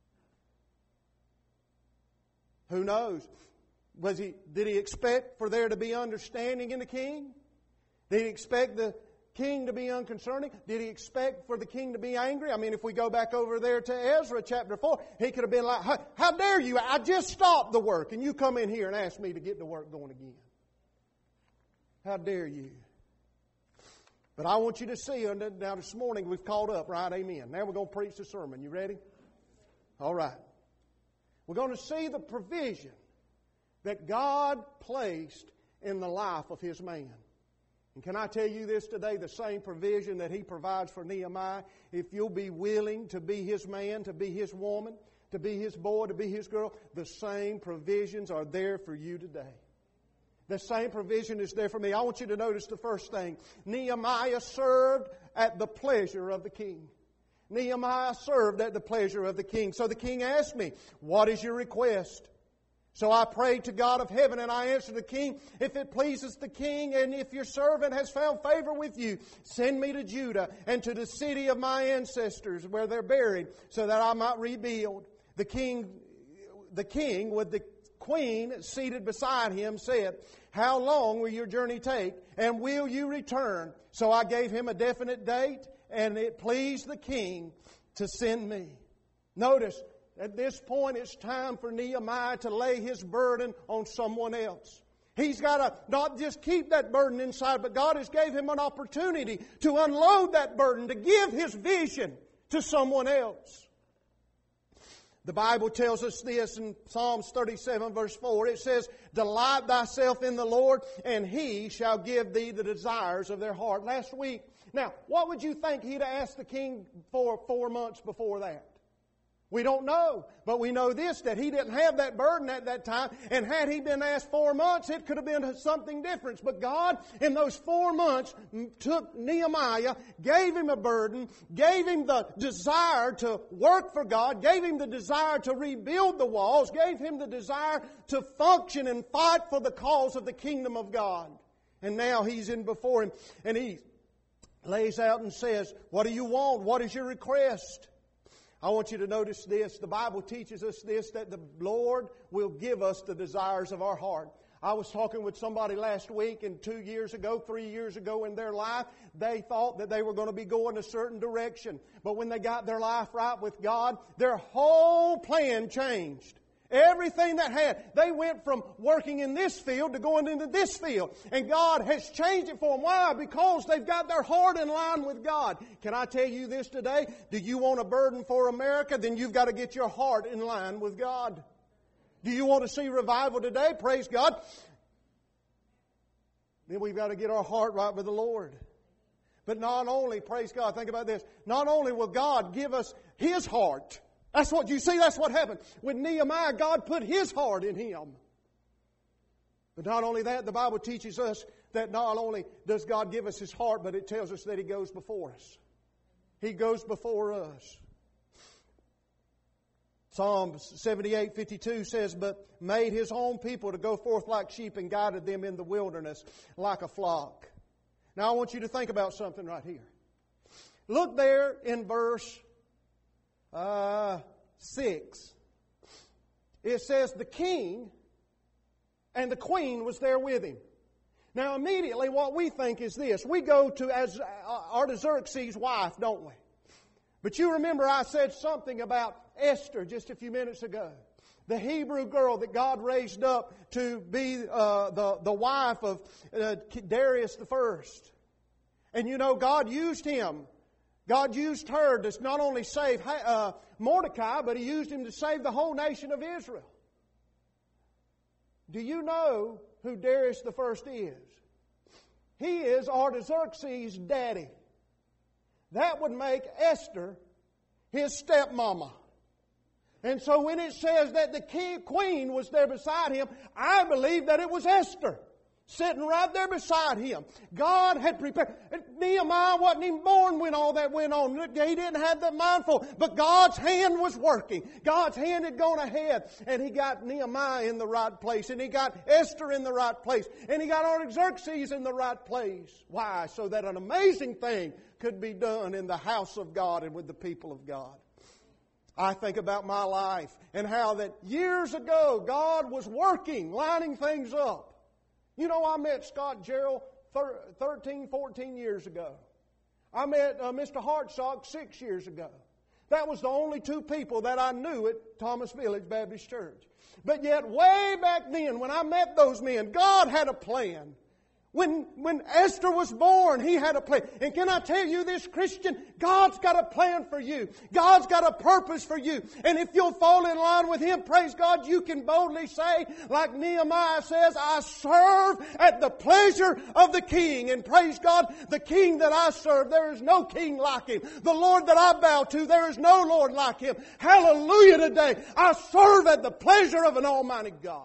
Who knows? Was he, did he expect for there to be understanding in the king? Did he expect the king to be unconcerning? Did he expect for the king to be angry? I mean, if we go back over there to Ezra chapter four, he could have been like, how, how dare you? I just stopped the work and you come in here and ask me to get the work going again. How dare you? But I want you to see, now this morning we've caught up, right? Amen. Now we're going to preach the sermon. You ready? All right. We're going to see the provision that God placed in the life of His man. And can I tell you this today, the same provision that He provides for Nehemiah, if you'll be willing to be His man, to be His woman, to be His boy, to be His girl, the same provisions are there for you today. The same provision is there for me. I want you to notice the first thing. Nehemiah served at the pleasure of the king. Nehemiah served at the pleasure of the king. So the king asked me, what is your request? So I prayed to God of heaven, and I answered the king, if it pleases the king, and if your servant has found favor with you, send me to Judah and to the city of my ancestors where they're buried, so that I might rebuild. The king, the king with the queen seated beside him said, how long will your journey take, and will you return? So I gave him a definite date, and it pleased the king to send me. Notice, at this point, it's time for Nehemiah to lay his burden on someone else. He's got to not just keep that burden inside, but God has gave him an opportunity to unload that burden, to give his vision to someone else. The Bible tells us this in Psalms thirty-seven verse four. It says, delight thyself in the Lord, and He shall give thee the desires of their heart. Last week, now, what would you think he'd asked the king for four months before that? We don't know, but we know this, that he didn't have that burden at that time, and had he been asked four months, it could have been something different. But God, in those four months, took Nehemiah, gave him a burden, gave him the desire to work for God, gave him the desire to rebuild the walls, gave him the desire to function and fight for the cause of the kingdom of God. And now he's in before him, and he lays out and says, what do you want? What is your request? I want you to notice this. The Bible teaches us this, that the Lord will give us the desires of our heart. I was talking with somebody last week, and two years ago, three years ago in their life, they thought that they were going to be going a certain direction. But when they got their life right with God, their whole plan changed. Everything that had, they went from working in this field to going into this field. And God has changed it for them. Why? Because they've got their heart in line with God. Can I tell you this today? Do you want a burden for America? Then you've got to get your heart in line with God. Do you want to see revival today? Praise God. Then we've got to get our heart right with the Lord. But not only, praise God, think about this, not only will God give us His heart. That's what you see, that's what happened. With Nehemiah, God put His heart in him. But not only that, the Bible teaches us that not only does God give us His heart, but it tells us that He goes before us. He goes before us. Psalm seventy-eight fifty-two says, but made His own people to go forth like sheep and guided them in the wilderness like a flock. Now I want you to think about something right here. Look there in verse uh, six. It says the king and the queen was there with him. Now immediately what we think is this. We go to as Artaxerxes' wife, don't we? But you remember I said something about Esther just a few minutes ago. The Hebrew girl that God raised up to be uh, the, the wife of uh, Darius the First. And you know, God used him. God used her to not only save uh, Mordecai, but He used him to save the whole nation of Israel. Do you know who Darius the First is? He is Artaxerxes' daddy. That would make Esther his stepmama. And so when it says that the king, queen was there beside him, I believe that it was Esther sitting right there beside him. God had prepared. Nehemiah wasn't even born when all that went on. He didn't have that mindful. But God's hand was working. God's hand had gone ahead. And He got Nehemiah in the right place. And He got Esther in the right place. And He got Artaxerxes in the right place. Why? So that an amazing thing could be done in the house of God and with the people of God. I think about my life and how that years ago God was working, lining things up. You know, I met Scott Gerald thirteen, fourteen years ago. I met uh, Mister Hartsock six years ago. That was the only two people that I knew at Thomas Village Baptist Church. But yet, way back then, when I met those men, God had a plan. When, when Esther was born, He had a plan. And can I tell you this, Christian? God's got a plan for you. God's got a purpose for you. And if you'll fall in line with Him, praise God, you can boldly say, like Nehemiah says, I serve at the pleasure of the King. And praise God, the King that I serve, there is no King like Him. The Lord that I bow to, there is no Lord like Him. Hallelujah today. I serve at the pleasure of an almighty God.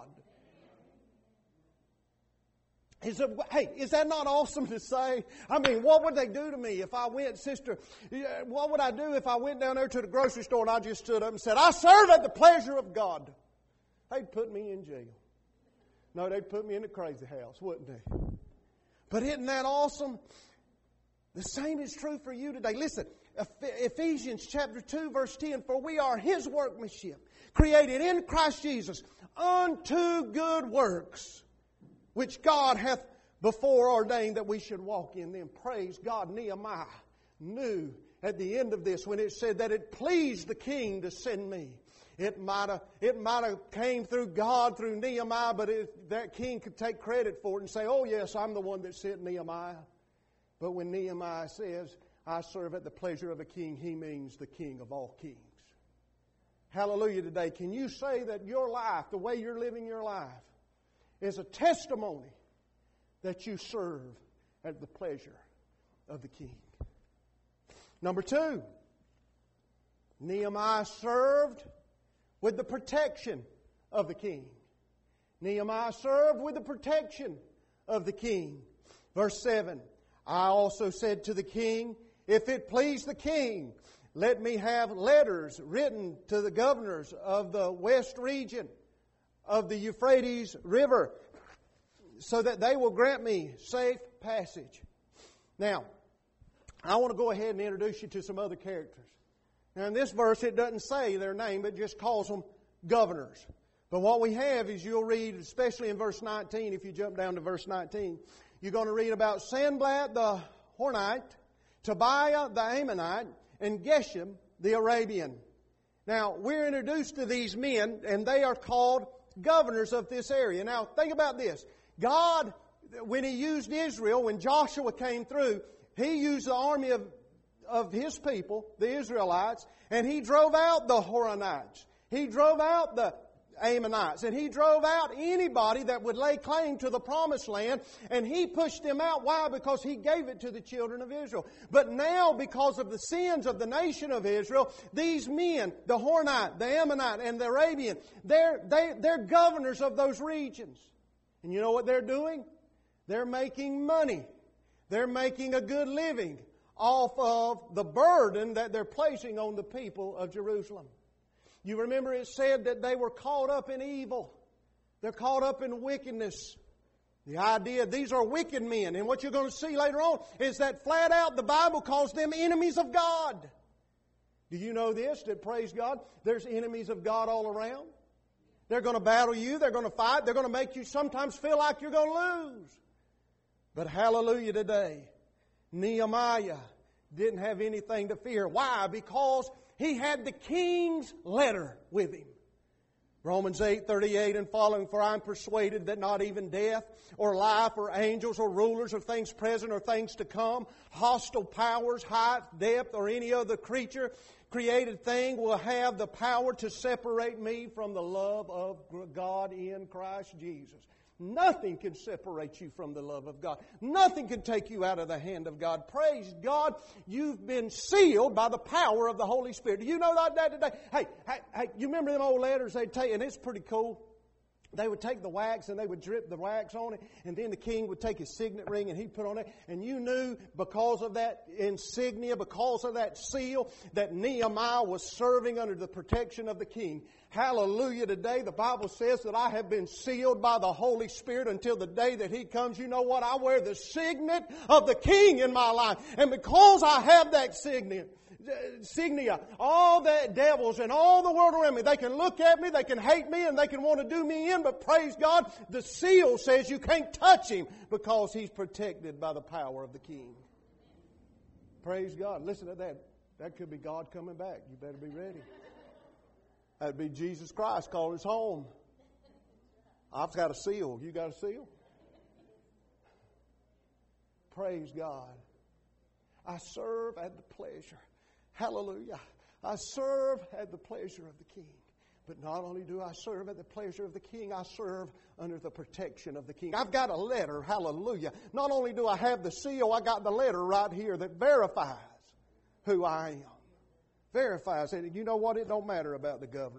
Is it, hey, is that not awesome to say? I mean, what would they do to me if I went, sister, what would I do if I went down there to the grocery store and I just stood up and said, I serve at the pleasure of God? They'd put me in jail. No, they'd put me in the crazy house, wouldn't they? But isn't that awesome? The same is true for you today. Listen, Ephesians chapter two, verse ten, for we are His workmanship, created in Christ Jesus unto good works, which God hath before ordained that we should walk in them. Praise God. Nehemiah knew at the end of this when it said that it pleased the king to send me. It might have it might have came through God, through Nehemiah, but it, that king could take credit for it and say, oh yes, I'm the one that sent Nehemiah. But when Nehemiah says, I serve at the pleasure of a king, he means the King of all kings. Hallelujah today. Can you say that your life, the way you're living your life, is a testimony that you serve at the pleasure of the King? Number two, Nehemiah served with the protection of the King. Nehemiah served with the protection of the King. Verse seven, I also said to the king, if it please the king, let me have letters written to the governors of the west region of the Euphrates River, so that they will grant me safe passage. Now, I want to go ahead and introduce you to some other characters. Now, in this verse, it doesn't say their name, it just calls them governors. But what we have is you'll read, especially in verse nineteen, if you jump down to verse nineteen, you're going to read about Sanballat the Horonite, Tobiah the Ammonite, and Geshem the Arabian. Now, we're introduced to these men, and they are called governors of this area. Now, think about this. God, when He used Israel, when Joshua came through, He used the army of, of His people, the Israelites, and He drove out the Horonites. He drove out the Ammonites, and He drove out anybody that would lay claim to the promised land, and He pushed them out. Why? Because He gave it to the children of Israel. But now, because of the sins of the nation of Israel, these men, the Horonite, the Ammonite, and the Arabian, they're, they, they're governors of those regions. And you know what they're doing? They're making money. They're making a good living off of the burden that they're placing on the people of Jerusalem. You remember it said that they were caught up in evil. They're caught up in wickedness. The idea, these are wicked men. And what you're going to see later on is that flat out the Bible calls them enemies of God. Do you know this? That, praise God, there's enemies of God all around. They're going to battle you. They're going to fight. They're going to make you sometimes feel like you're going to lose. But hallelujah today, Nehemiah didn't have anything to fear. Why? Because he had the king's letter with him. Romans eight thirty-eight and following, for I am persuaded that not even death or life or angels or rulers or things present or things to come, hostile powers, height, depth, or any other creature, created thing will have the power to separate me from the love of God in Christ Jesus. Nothing can separate you from the love of God. Nothing can take you out of the hand of God. Praise God, you've been sealed by the power of the Holy Spirit. Do you know that, that today? Hey, hey, hey, you remember them old letters they'd take, and it's pretty cool. They would take the wax and they would drip the wax on it, and then the king would take his signet ring and he'd put on it. And you knew because of that insignia, because of that seal, that Nehemiah was serving under the protection of the king. Hallelujah today. The Bible says that I have been sealed by the Holy Spirit until the day that He comes. You know what? I wear the signet of the King in my life. And because I have that signet, signia, all the devils and all the world around me, they can look at me, they can hate me, and they can want to do me in, but praise God, the seal says you can't touch him because he's protected by the power of the King. Praise God. Listen to that. That could be God coming back. You better be ready. That'd be Jesus Christ calling us home. I've got a seal. You got a seal? Praise God. I serve at the pleasure. Hallelujah. I serve at the pleasure of the King. But not only do I serve at the pleasure of the King, I serve under the protection of the King. I've got a letter, hallelujah. Not only do I have the seal, I got the letter right here that verifies who I am. Verifies it. You know what? It don't matter about the governors.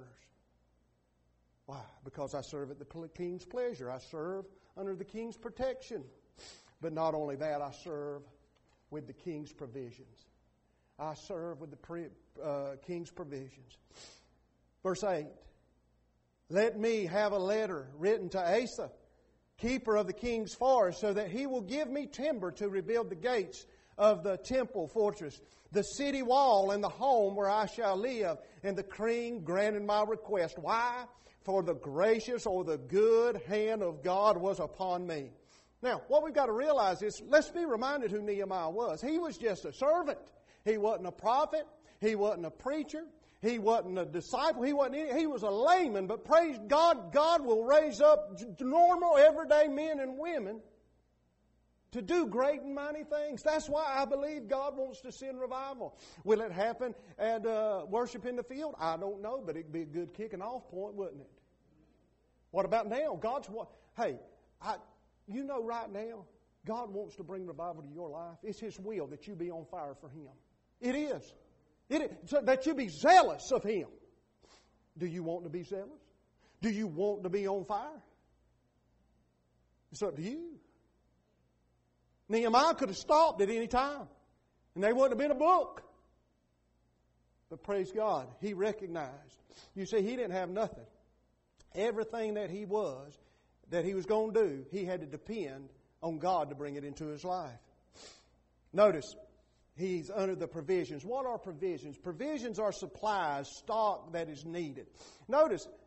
Why? Because I serve at the King's pleasure. I serve under the King's protection. But not only that, I serve with the King's provisions. I serve with the pre, uh, King's provisions. Verse eight. Let me have a letter written to Asa, keeper of the king's forest, so that he will give me timber to rebuild the gates of the temple fortress, the city wall, and the home where I shall live. And the king granted my request. Why? For the gracious or the good hand of God was upon me. Now, what we've got to realize is, let's be reminded who Nehemiah was. He was just a servant. He wasn't a prophet. He wasn't a preacher. He wasn't a disciple. He wasn't any, he was a layman. But praise God, God will raise up normal, everyday men and women to do great and mighty things. That's why I believe God wants to send revival. Will it happen at uh, worship in the field? I don't know, but it'd be a good kicking off point, wouldn't it? What about now? God's what? Hey, I, you know right now, God wants to bring revival to your life. It's His will that you be on fire for Him. It is. It is. So that you be zealous of Him. Do you want to be zealous? Do you want to be on fire? It's up to you. Nehemiah could have stopped at any time, and there wouldn't have been a book. But praise God, he recognized. You see, he didn't have nothing. Everything that he was, that he was going to do, he had to depend on God to bring it into his life. Notice, he's under the provisions. What are provisions? Provisions are supplies, stock that is needed. Notice,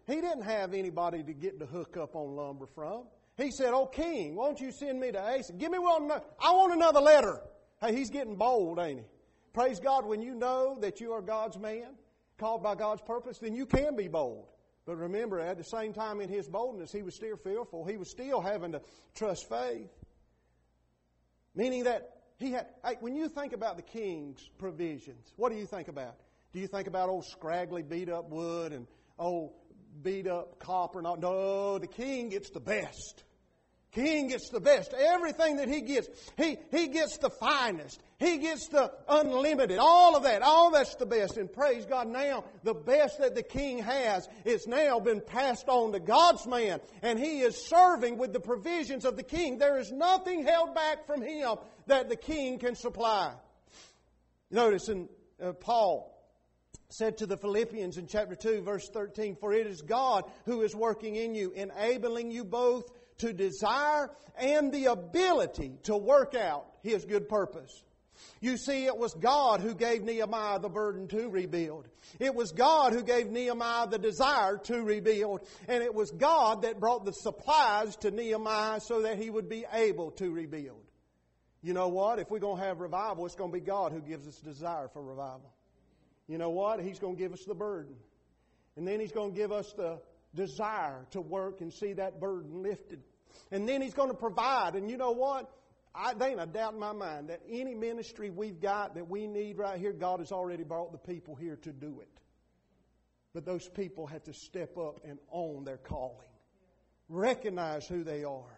He didn't have anybody to get the hook up on lumber from. He said, "Oh, king, won't you send me to Asa? Give me one. I want another letter." Hey, he's getting bold, ain't he? Praise God, when you know that you are God's man, called by God's purpose, then you can be bold. But remember, at the same time in his boldness, he was still fearful. He was still having to trust faith. Meaning that he had, hey, when you think about the king's provisions, what do you think about? Do you think about old scraggly beat up wood and old beat up copper? No, no, the king gets the best. King gets the best. Everything that he gets, he, he gets the finest. He gets the unlimited. All of that. All that's the best. And praise God, now the best that the king has is now been passed on to God's man. And he is serving with the provisions of the king. There is nothing held back from him that the king can supply. Notice in uh, Paul said to the Philippians in chapter two, verse thirteen, "For it is God who is working in you, enabling you both to desire and the ability to work out His good purpose." You see, it was God who gave Nehemiah the burden to rebuild. It was God who gave Nehemiah the desire to rebuild. And it was God that brought the supplies to Nehemiah so that he would be able to rebuild. You know what? If we're going to have revival, it's going to be God who gives us desire for revival. You know what? He's going to give us the burden. And then He's going to give us the desire to work and see that burden lifted. And then He's going to provide. And you know what? I, there ain't a doubt in my mind that any ministry we've got that we need right here, God has already brought the people here to do it. But those people have to step up and own their calling. Recognize who they are.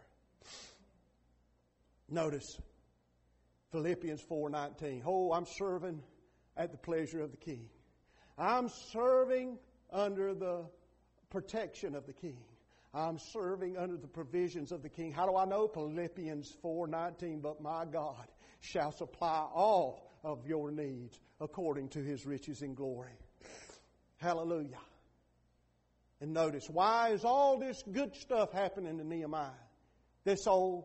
Notice Philippians four nineteen. "Oh, I'm serving at the pleasure of the King. I'm serving under the protection of the King. I'm serving under the provisions of the King." How do I know? Philippians four nineteen, "But my God shall supply all of your needs according to His riches in glory." Hallelujah. And notice, why is all this good stuff happening to Nehemiah? This old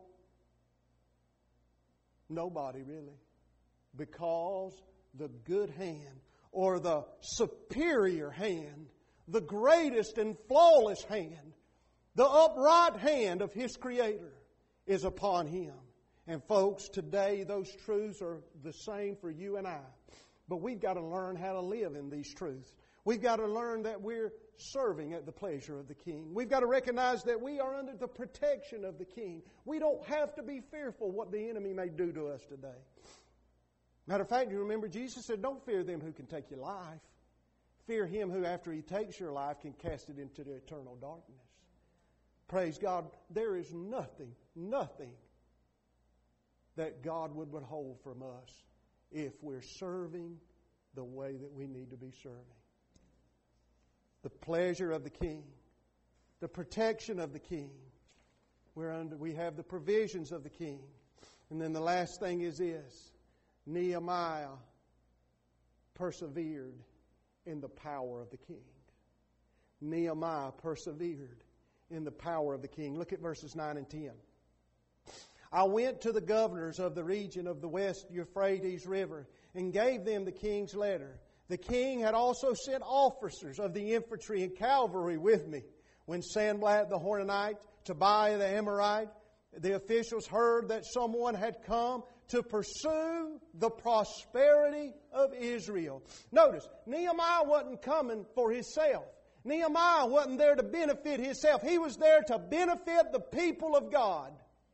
nobody really. Because the good hand, or the superior hand, the greatest and flawless hand, the upright hand of His Creator is upon him. And folks, today those truths are the same for you and I. But we've got to learn how to live in these truths. We've got to learn that we're serving at the pleasure of the King. We've got to recognize that we are under the protection of the King. We don't have to be fearful what the enemy may do to us today. Matter of fact, you remember Jesus said, "Don't fear them who can take your life. Fear Him who after He takes your life can cast it into the eternal darkness." Praise God. There is nothing, nothing that God would withhold from us if we're serving the way that we need to be serving. The pleasure of the King, the protection of the King. We're under, we have the provisions of the King. And then the last thing is this: Nehemiah persevered in the power of the King. Nehemiah persevered in the power of the King. Look at verses nine and ten. "I went to the governors of the region of the west Euphrates River and gave them the king's letter. The king had also sent officers of the infantry and cavalry with me. When Sanballat the Horonite, Tobiah the Amorite, the officials heard that someone had come to pursue the prosperity of Israel." Notice, Nehemiah wasn't coming for himself. Nehemiah wasn't there to benefit himself. He was there to benefit the people of God.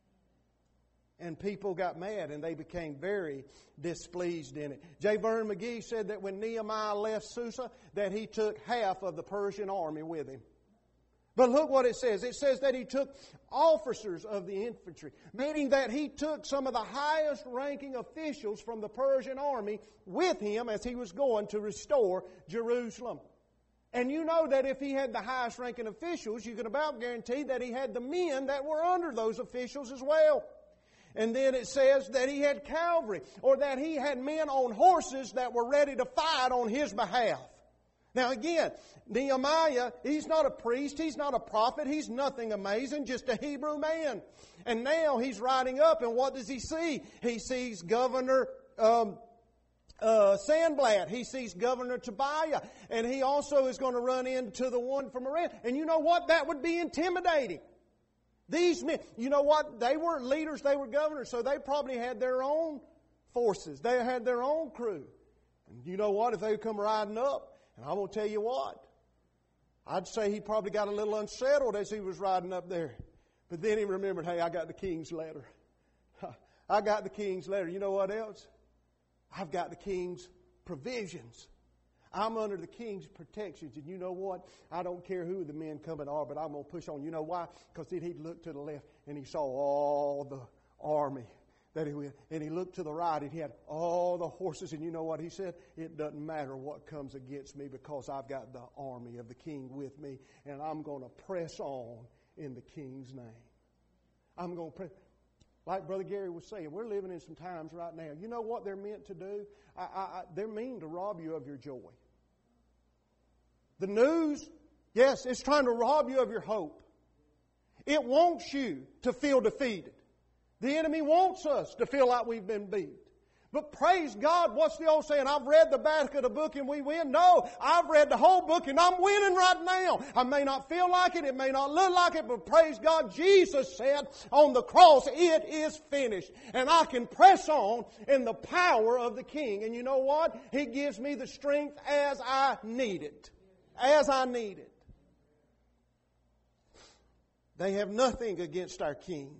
And people got mad and they became very displeased in it. J. Vernon McGee said that when Nehemiah left Susa, that he took half of the Persian army with him. But look what it says. It says that he took officers of the infantry, meaning that he took some of the highest ranking officials from the Persian army with him as he was going to restore Jerusalem. And you know that if he had the highest ranking officials, you can about guarantee that he had the men that were under those officials as well. And then it says that he had cavalry, or that he had men on horses that were ready to fight on his behalf. Now again, Nehemiah, he's not a priest, he's not a prophet, he's nothing amazing, just a Hebrew man. And now he's riding up, and what does he see? He sees Governor um, uh, Sanballat. He sees Governor Tobiah. And he also is going to run into the one from Iran. And you know what? That would be intimidating. These men, you know what? They were leaders, they were governors, so they probably had their own forces. They had their own crew. And you know what? If they would come riding up, and I'm going to tell you what, I'd say he probably got a little unsettled as he was riding up there. But then he remembered, hey, I got the king's letter. I got the king's letter. You know what else? I've got the king's provisions. I'm under the king's protections. And you know what? I don't care who the men coming are, but I'm going to push on. You know why? Because then he'd look to the left and he saw all the army that he went. And he looked to the right and he had all the horses. And you know what he said? It doesn't matter what comes against me because I've got the army of the king with me. And I'm going to press on in the king's name. I'm going to press. Like Brother Gary was saying, we're living in some times right now. You know what they're meant to do? I, I, I, they're mean to rob you of your joy. The news, yes, it's trying to rob you of your hope. It wants you to feel defeated. The enemy wants us to feel like we've been beat. But praise God, what's the old saying? I've read the back of the book and we win. No, I've read the whole book and I'm winning right now. I may not feel like it, it may not look like it, but praise God, Jesus said on the cross, it is finished. And I can press on in the power of the King. And you know what? He gives me the strength as I need it. As I need it. They have nothing against our King.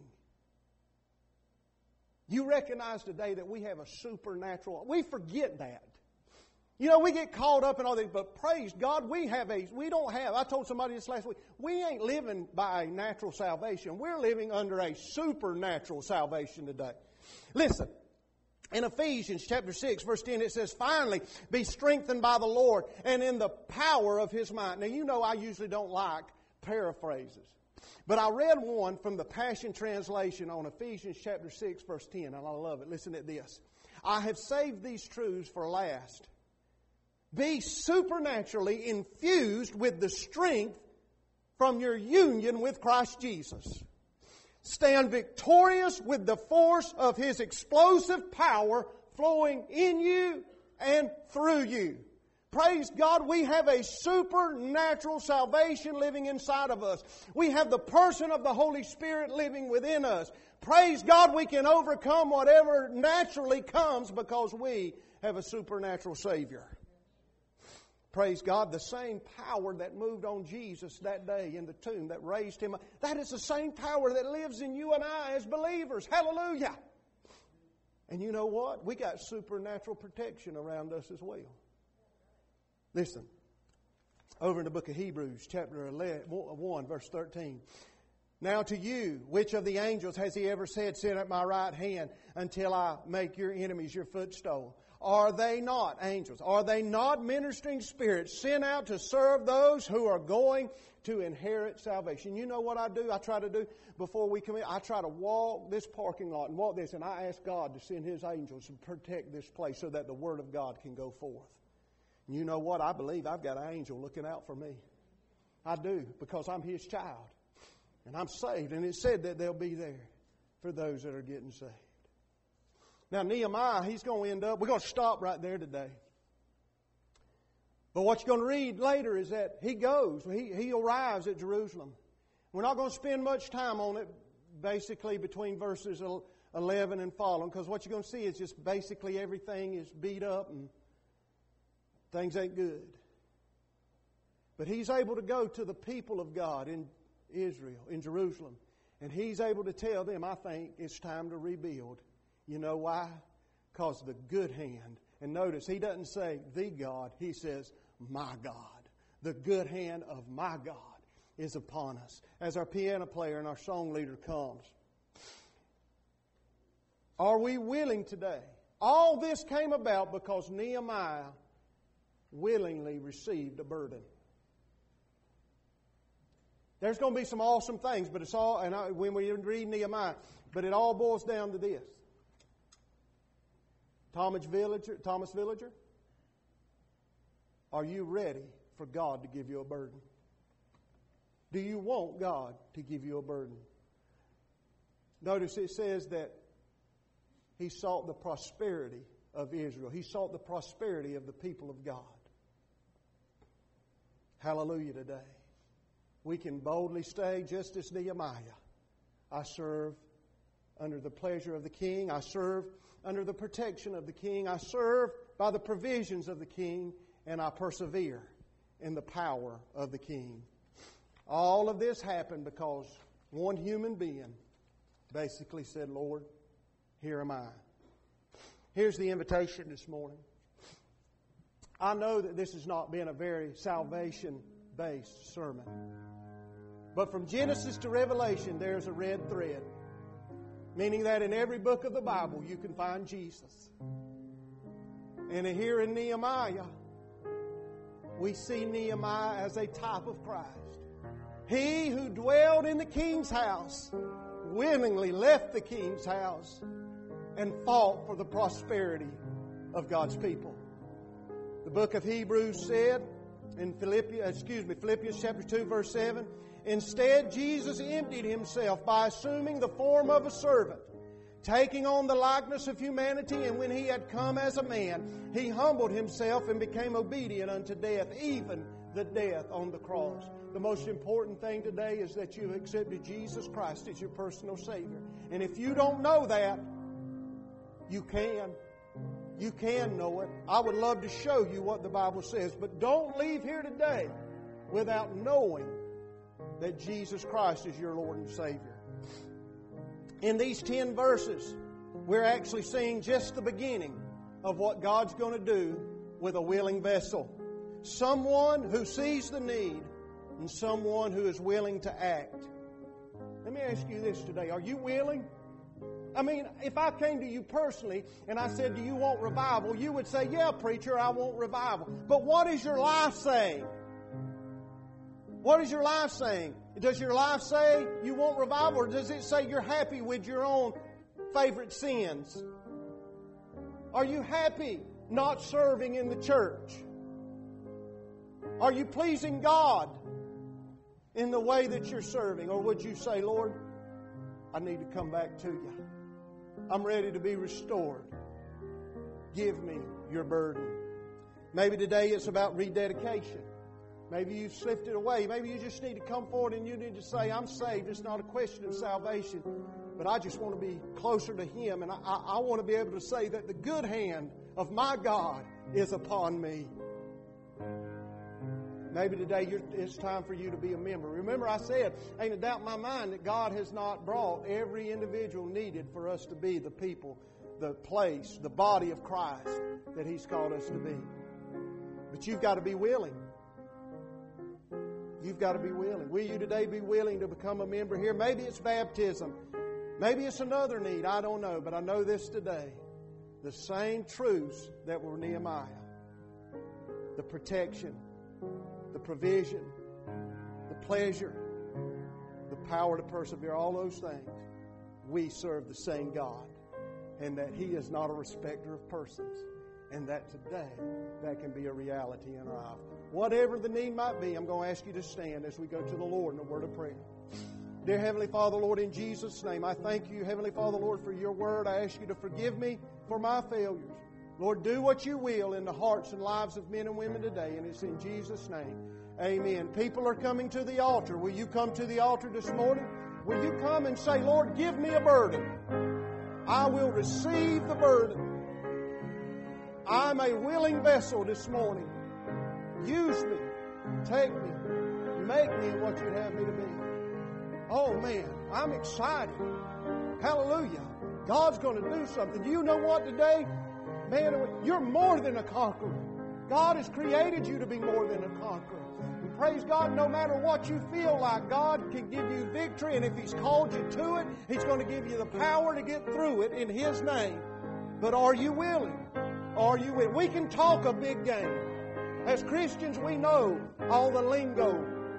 You recognize today that we have a supernatural. We forget that. You know, we get caught up in all this, but praise God, we have a, we don't have, I told somebody this last week, we ain't living by a natural salvation. We're living under a supernatural salvation today. Listen. In Ephesians chapter six, verse ten, it says, finally, be strengthened by the Lord and in the power of His might. Now, you know I usually don't like paraphrases. But I read one from the Passion Translation on Ephesians chapter six, verse ten, and I love it. Listen to this. I have saved these truths for last. Be supernaturally infused with the strength from your union with Christ Jesus. Stand victorious with the force of His explosive power flowing in you and through you. Praise God, we have a supernatural salvation living inside of us. We have the person of the Holy Spirit living within us. Praise God, we can overcome whatever naturally comes because we have a supernatural Savior. Praise God, the same power that moved on Jesus that day in the tomb, that raised Him, that is the same power that lives in you and I as believers. Hallelujah! And you know what? We got supernatural protection around us as well. Listen, over in the book of Hebrews, chapter one, verse thirteen. Now to you, which of the angels has He ever said, sit at my right hand until I make your enemies your footstool? Are they not angels? Are they not ministering spirits sent out to serve those who are going to inherit salvation? You know what I do? I try to do before we come in. I try to walk this parking lot and walk this, and I ask God to send His angels to protect this place so that the Word of God can go forth. And you know what? I believe I've got an angel looking out for me. I do, because I'm His child. And I'm saved. And it said that they'll be there for those that are getting saved. Now, Nehemiah, he's going to end up, we're going to stop right there today. But what you're going to read later is that he goes, he, he arrives at Jerusalem. We're not going to spend much time on it, basically, between verses eleven and following, because what you're going to see is just basically everything is beat up and things ain't good. But he's able to go to the people of God in Israel, in Jerusalem, and he's able to tell them, I think it's time to rebuild. You know why? Because the good hand. And notice, he doesn't say the God. He says, my God. The good hand of my God is upon us. As our piano player and our song leader comes. Are we willing today? All this came about because Nehemiah willingly received a burden. There's going to be some awesome things, but it's all, and I, when we read Nehemiah, but it all boils down to this. Thomas Villager, Thomas Villager, are you ready for God to give you a burden? Do you want God to give you a burden? Notice it says that he sought the prosperity of Israel. He sought the prosperity of the people of God. Hallelujah today. We can boldly say, just as Nehemiah, I serve under the pleasure of the king. I serve under the protection of the king. I serve by the provisions of the king, and I persevere in the power of the king. All of this happened because one human being basically said, Lord, here am I. Here's the invitation this morning. I know that this has not been a very salvation-based sermon. But from Genesis to Revelation, there's a red thread. Meaning that in every book of the Bible, you can find Jesus. And here in Nehemiah, we see Nehemiah as a type of Christ. He who dwelled in the king's house willingly left the king's house and fought for the prosperity of God's people. The book of Hebrews said in Philippians, excuse me, Philippians chapter two, verse seven, instead, Jesus emptied Himself by assuming the form of a servant, taking on the likeness of humanity, and when He had come as a man, He humbled Himself and became obedient unto death, even the death on the cross. The most important thing today is that you've accepted Jesus Christ as your personal Savior. And if you don't know that, you can. You can know it. I would love to show you what the Bible says, but don't leave here today without knowing that Jesus Christ is your Lord and Savior. In these ten verses, we're actually seeing just the beginning of what God's going to do with a willing vessel. Someone who sees the need and someone who is willing to act. Let me ask you this today. Are you willing? I mean, if I came to you personally and I said, do you want revival? You would say, yeah, preacher, I want revival. But what is your life saying? What is your life saying? Does your life say you want revival, or does it say you're happy with your own favorite sins? Are you happy not serving in the church? Are you pleasing God in the way that you're serving? Or would you say, Lord, I need to come back to you. I'm ready to be restored. Give me your burden. Maybe today it's about rededication. Maybe you've slipped it away. Maybe you just need to come forward and you need to say, I'm saved. It's not a question of salvation, but I just want to be closer to Him. And I, I, I want to be able to say that the good hand of my God is upon me. Maybe today you're, it's time for you to be a member. Remember I said, ain't a doubt in my mind that God has not brought every individual needed for us to be the people, the place, the body of Christ that He's called us to be. But you've got to be willing. You've got to be willing. Will you today be willing to become a member here? Maybe it's baptism. Maybe it's another need. I don't know. But I know this today. The same truths that were Nehemiah. The protection, the provision, the pleasure, the power to persevere, all those things. We serve the same God. And that He is not a respecter of persons. And that today, that can be a reality in our life. Whatever the need might be, I'm going to ask you to stand as we go to the Lord in a word of prayer. Dear Heavenly Father, Lord, in Jesus' name, I thank you, Heavenly Father, Lord, for your word. I ask you to forgive me for my failures. Lord, do what you will in the hearts and lives of men and women today, and it's in Jesus' name. Amen. People are coming to the altar. Will you come to the altar this morning? Will you come and say, Lord, give me a burden. I will receive the burden. I'm a willing vessel this morning. Use me. Take me. Make me what you'd have me to be. Oh, man, I'm excited. Hallelujah. God's going to do something. Do you know what today? Man, you're more than a conqueror. God has created you to be more than a conqueror. And praise God, no matter what you feel like, God can give you victory. And if He's called you to it, He's going to give you the power to get through it in His name. But are you willing? Are you willing? We can talk a big game. As Christians, we know all the lingo.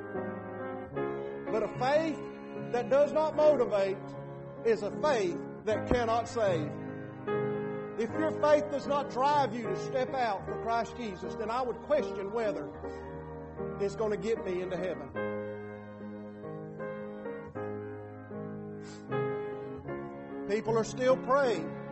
But a faith that does not motivate is a faith that cannot save. If your faith does not drive you to step out for Christ Jesus, then I would question whether it's going to get me into heaven. People are still praying.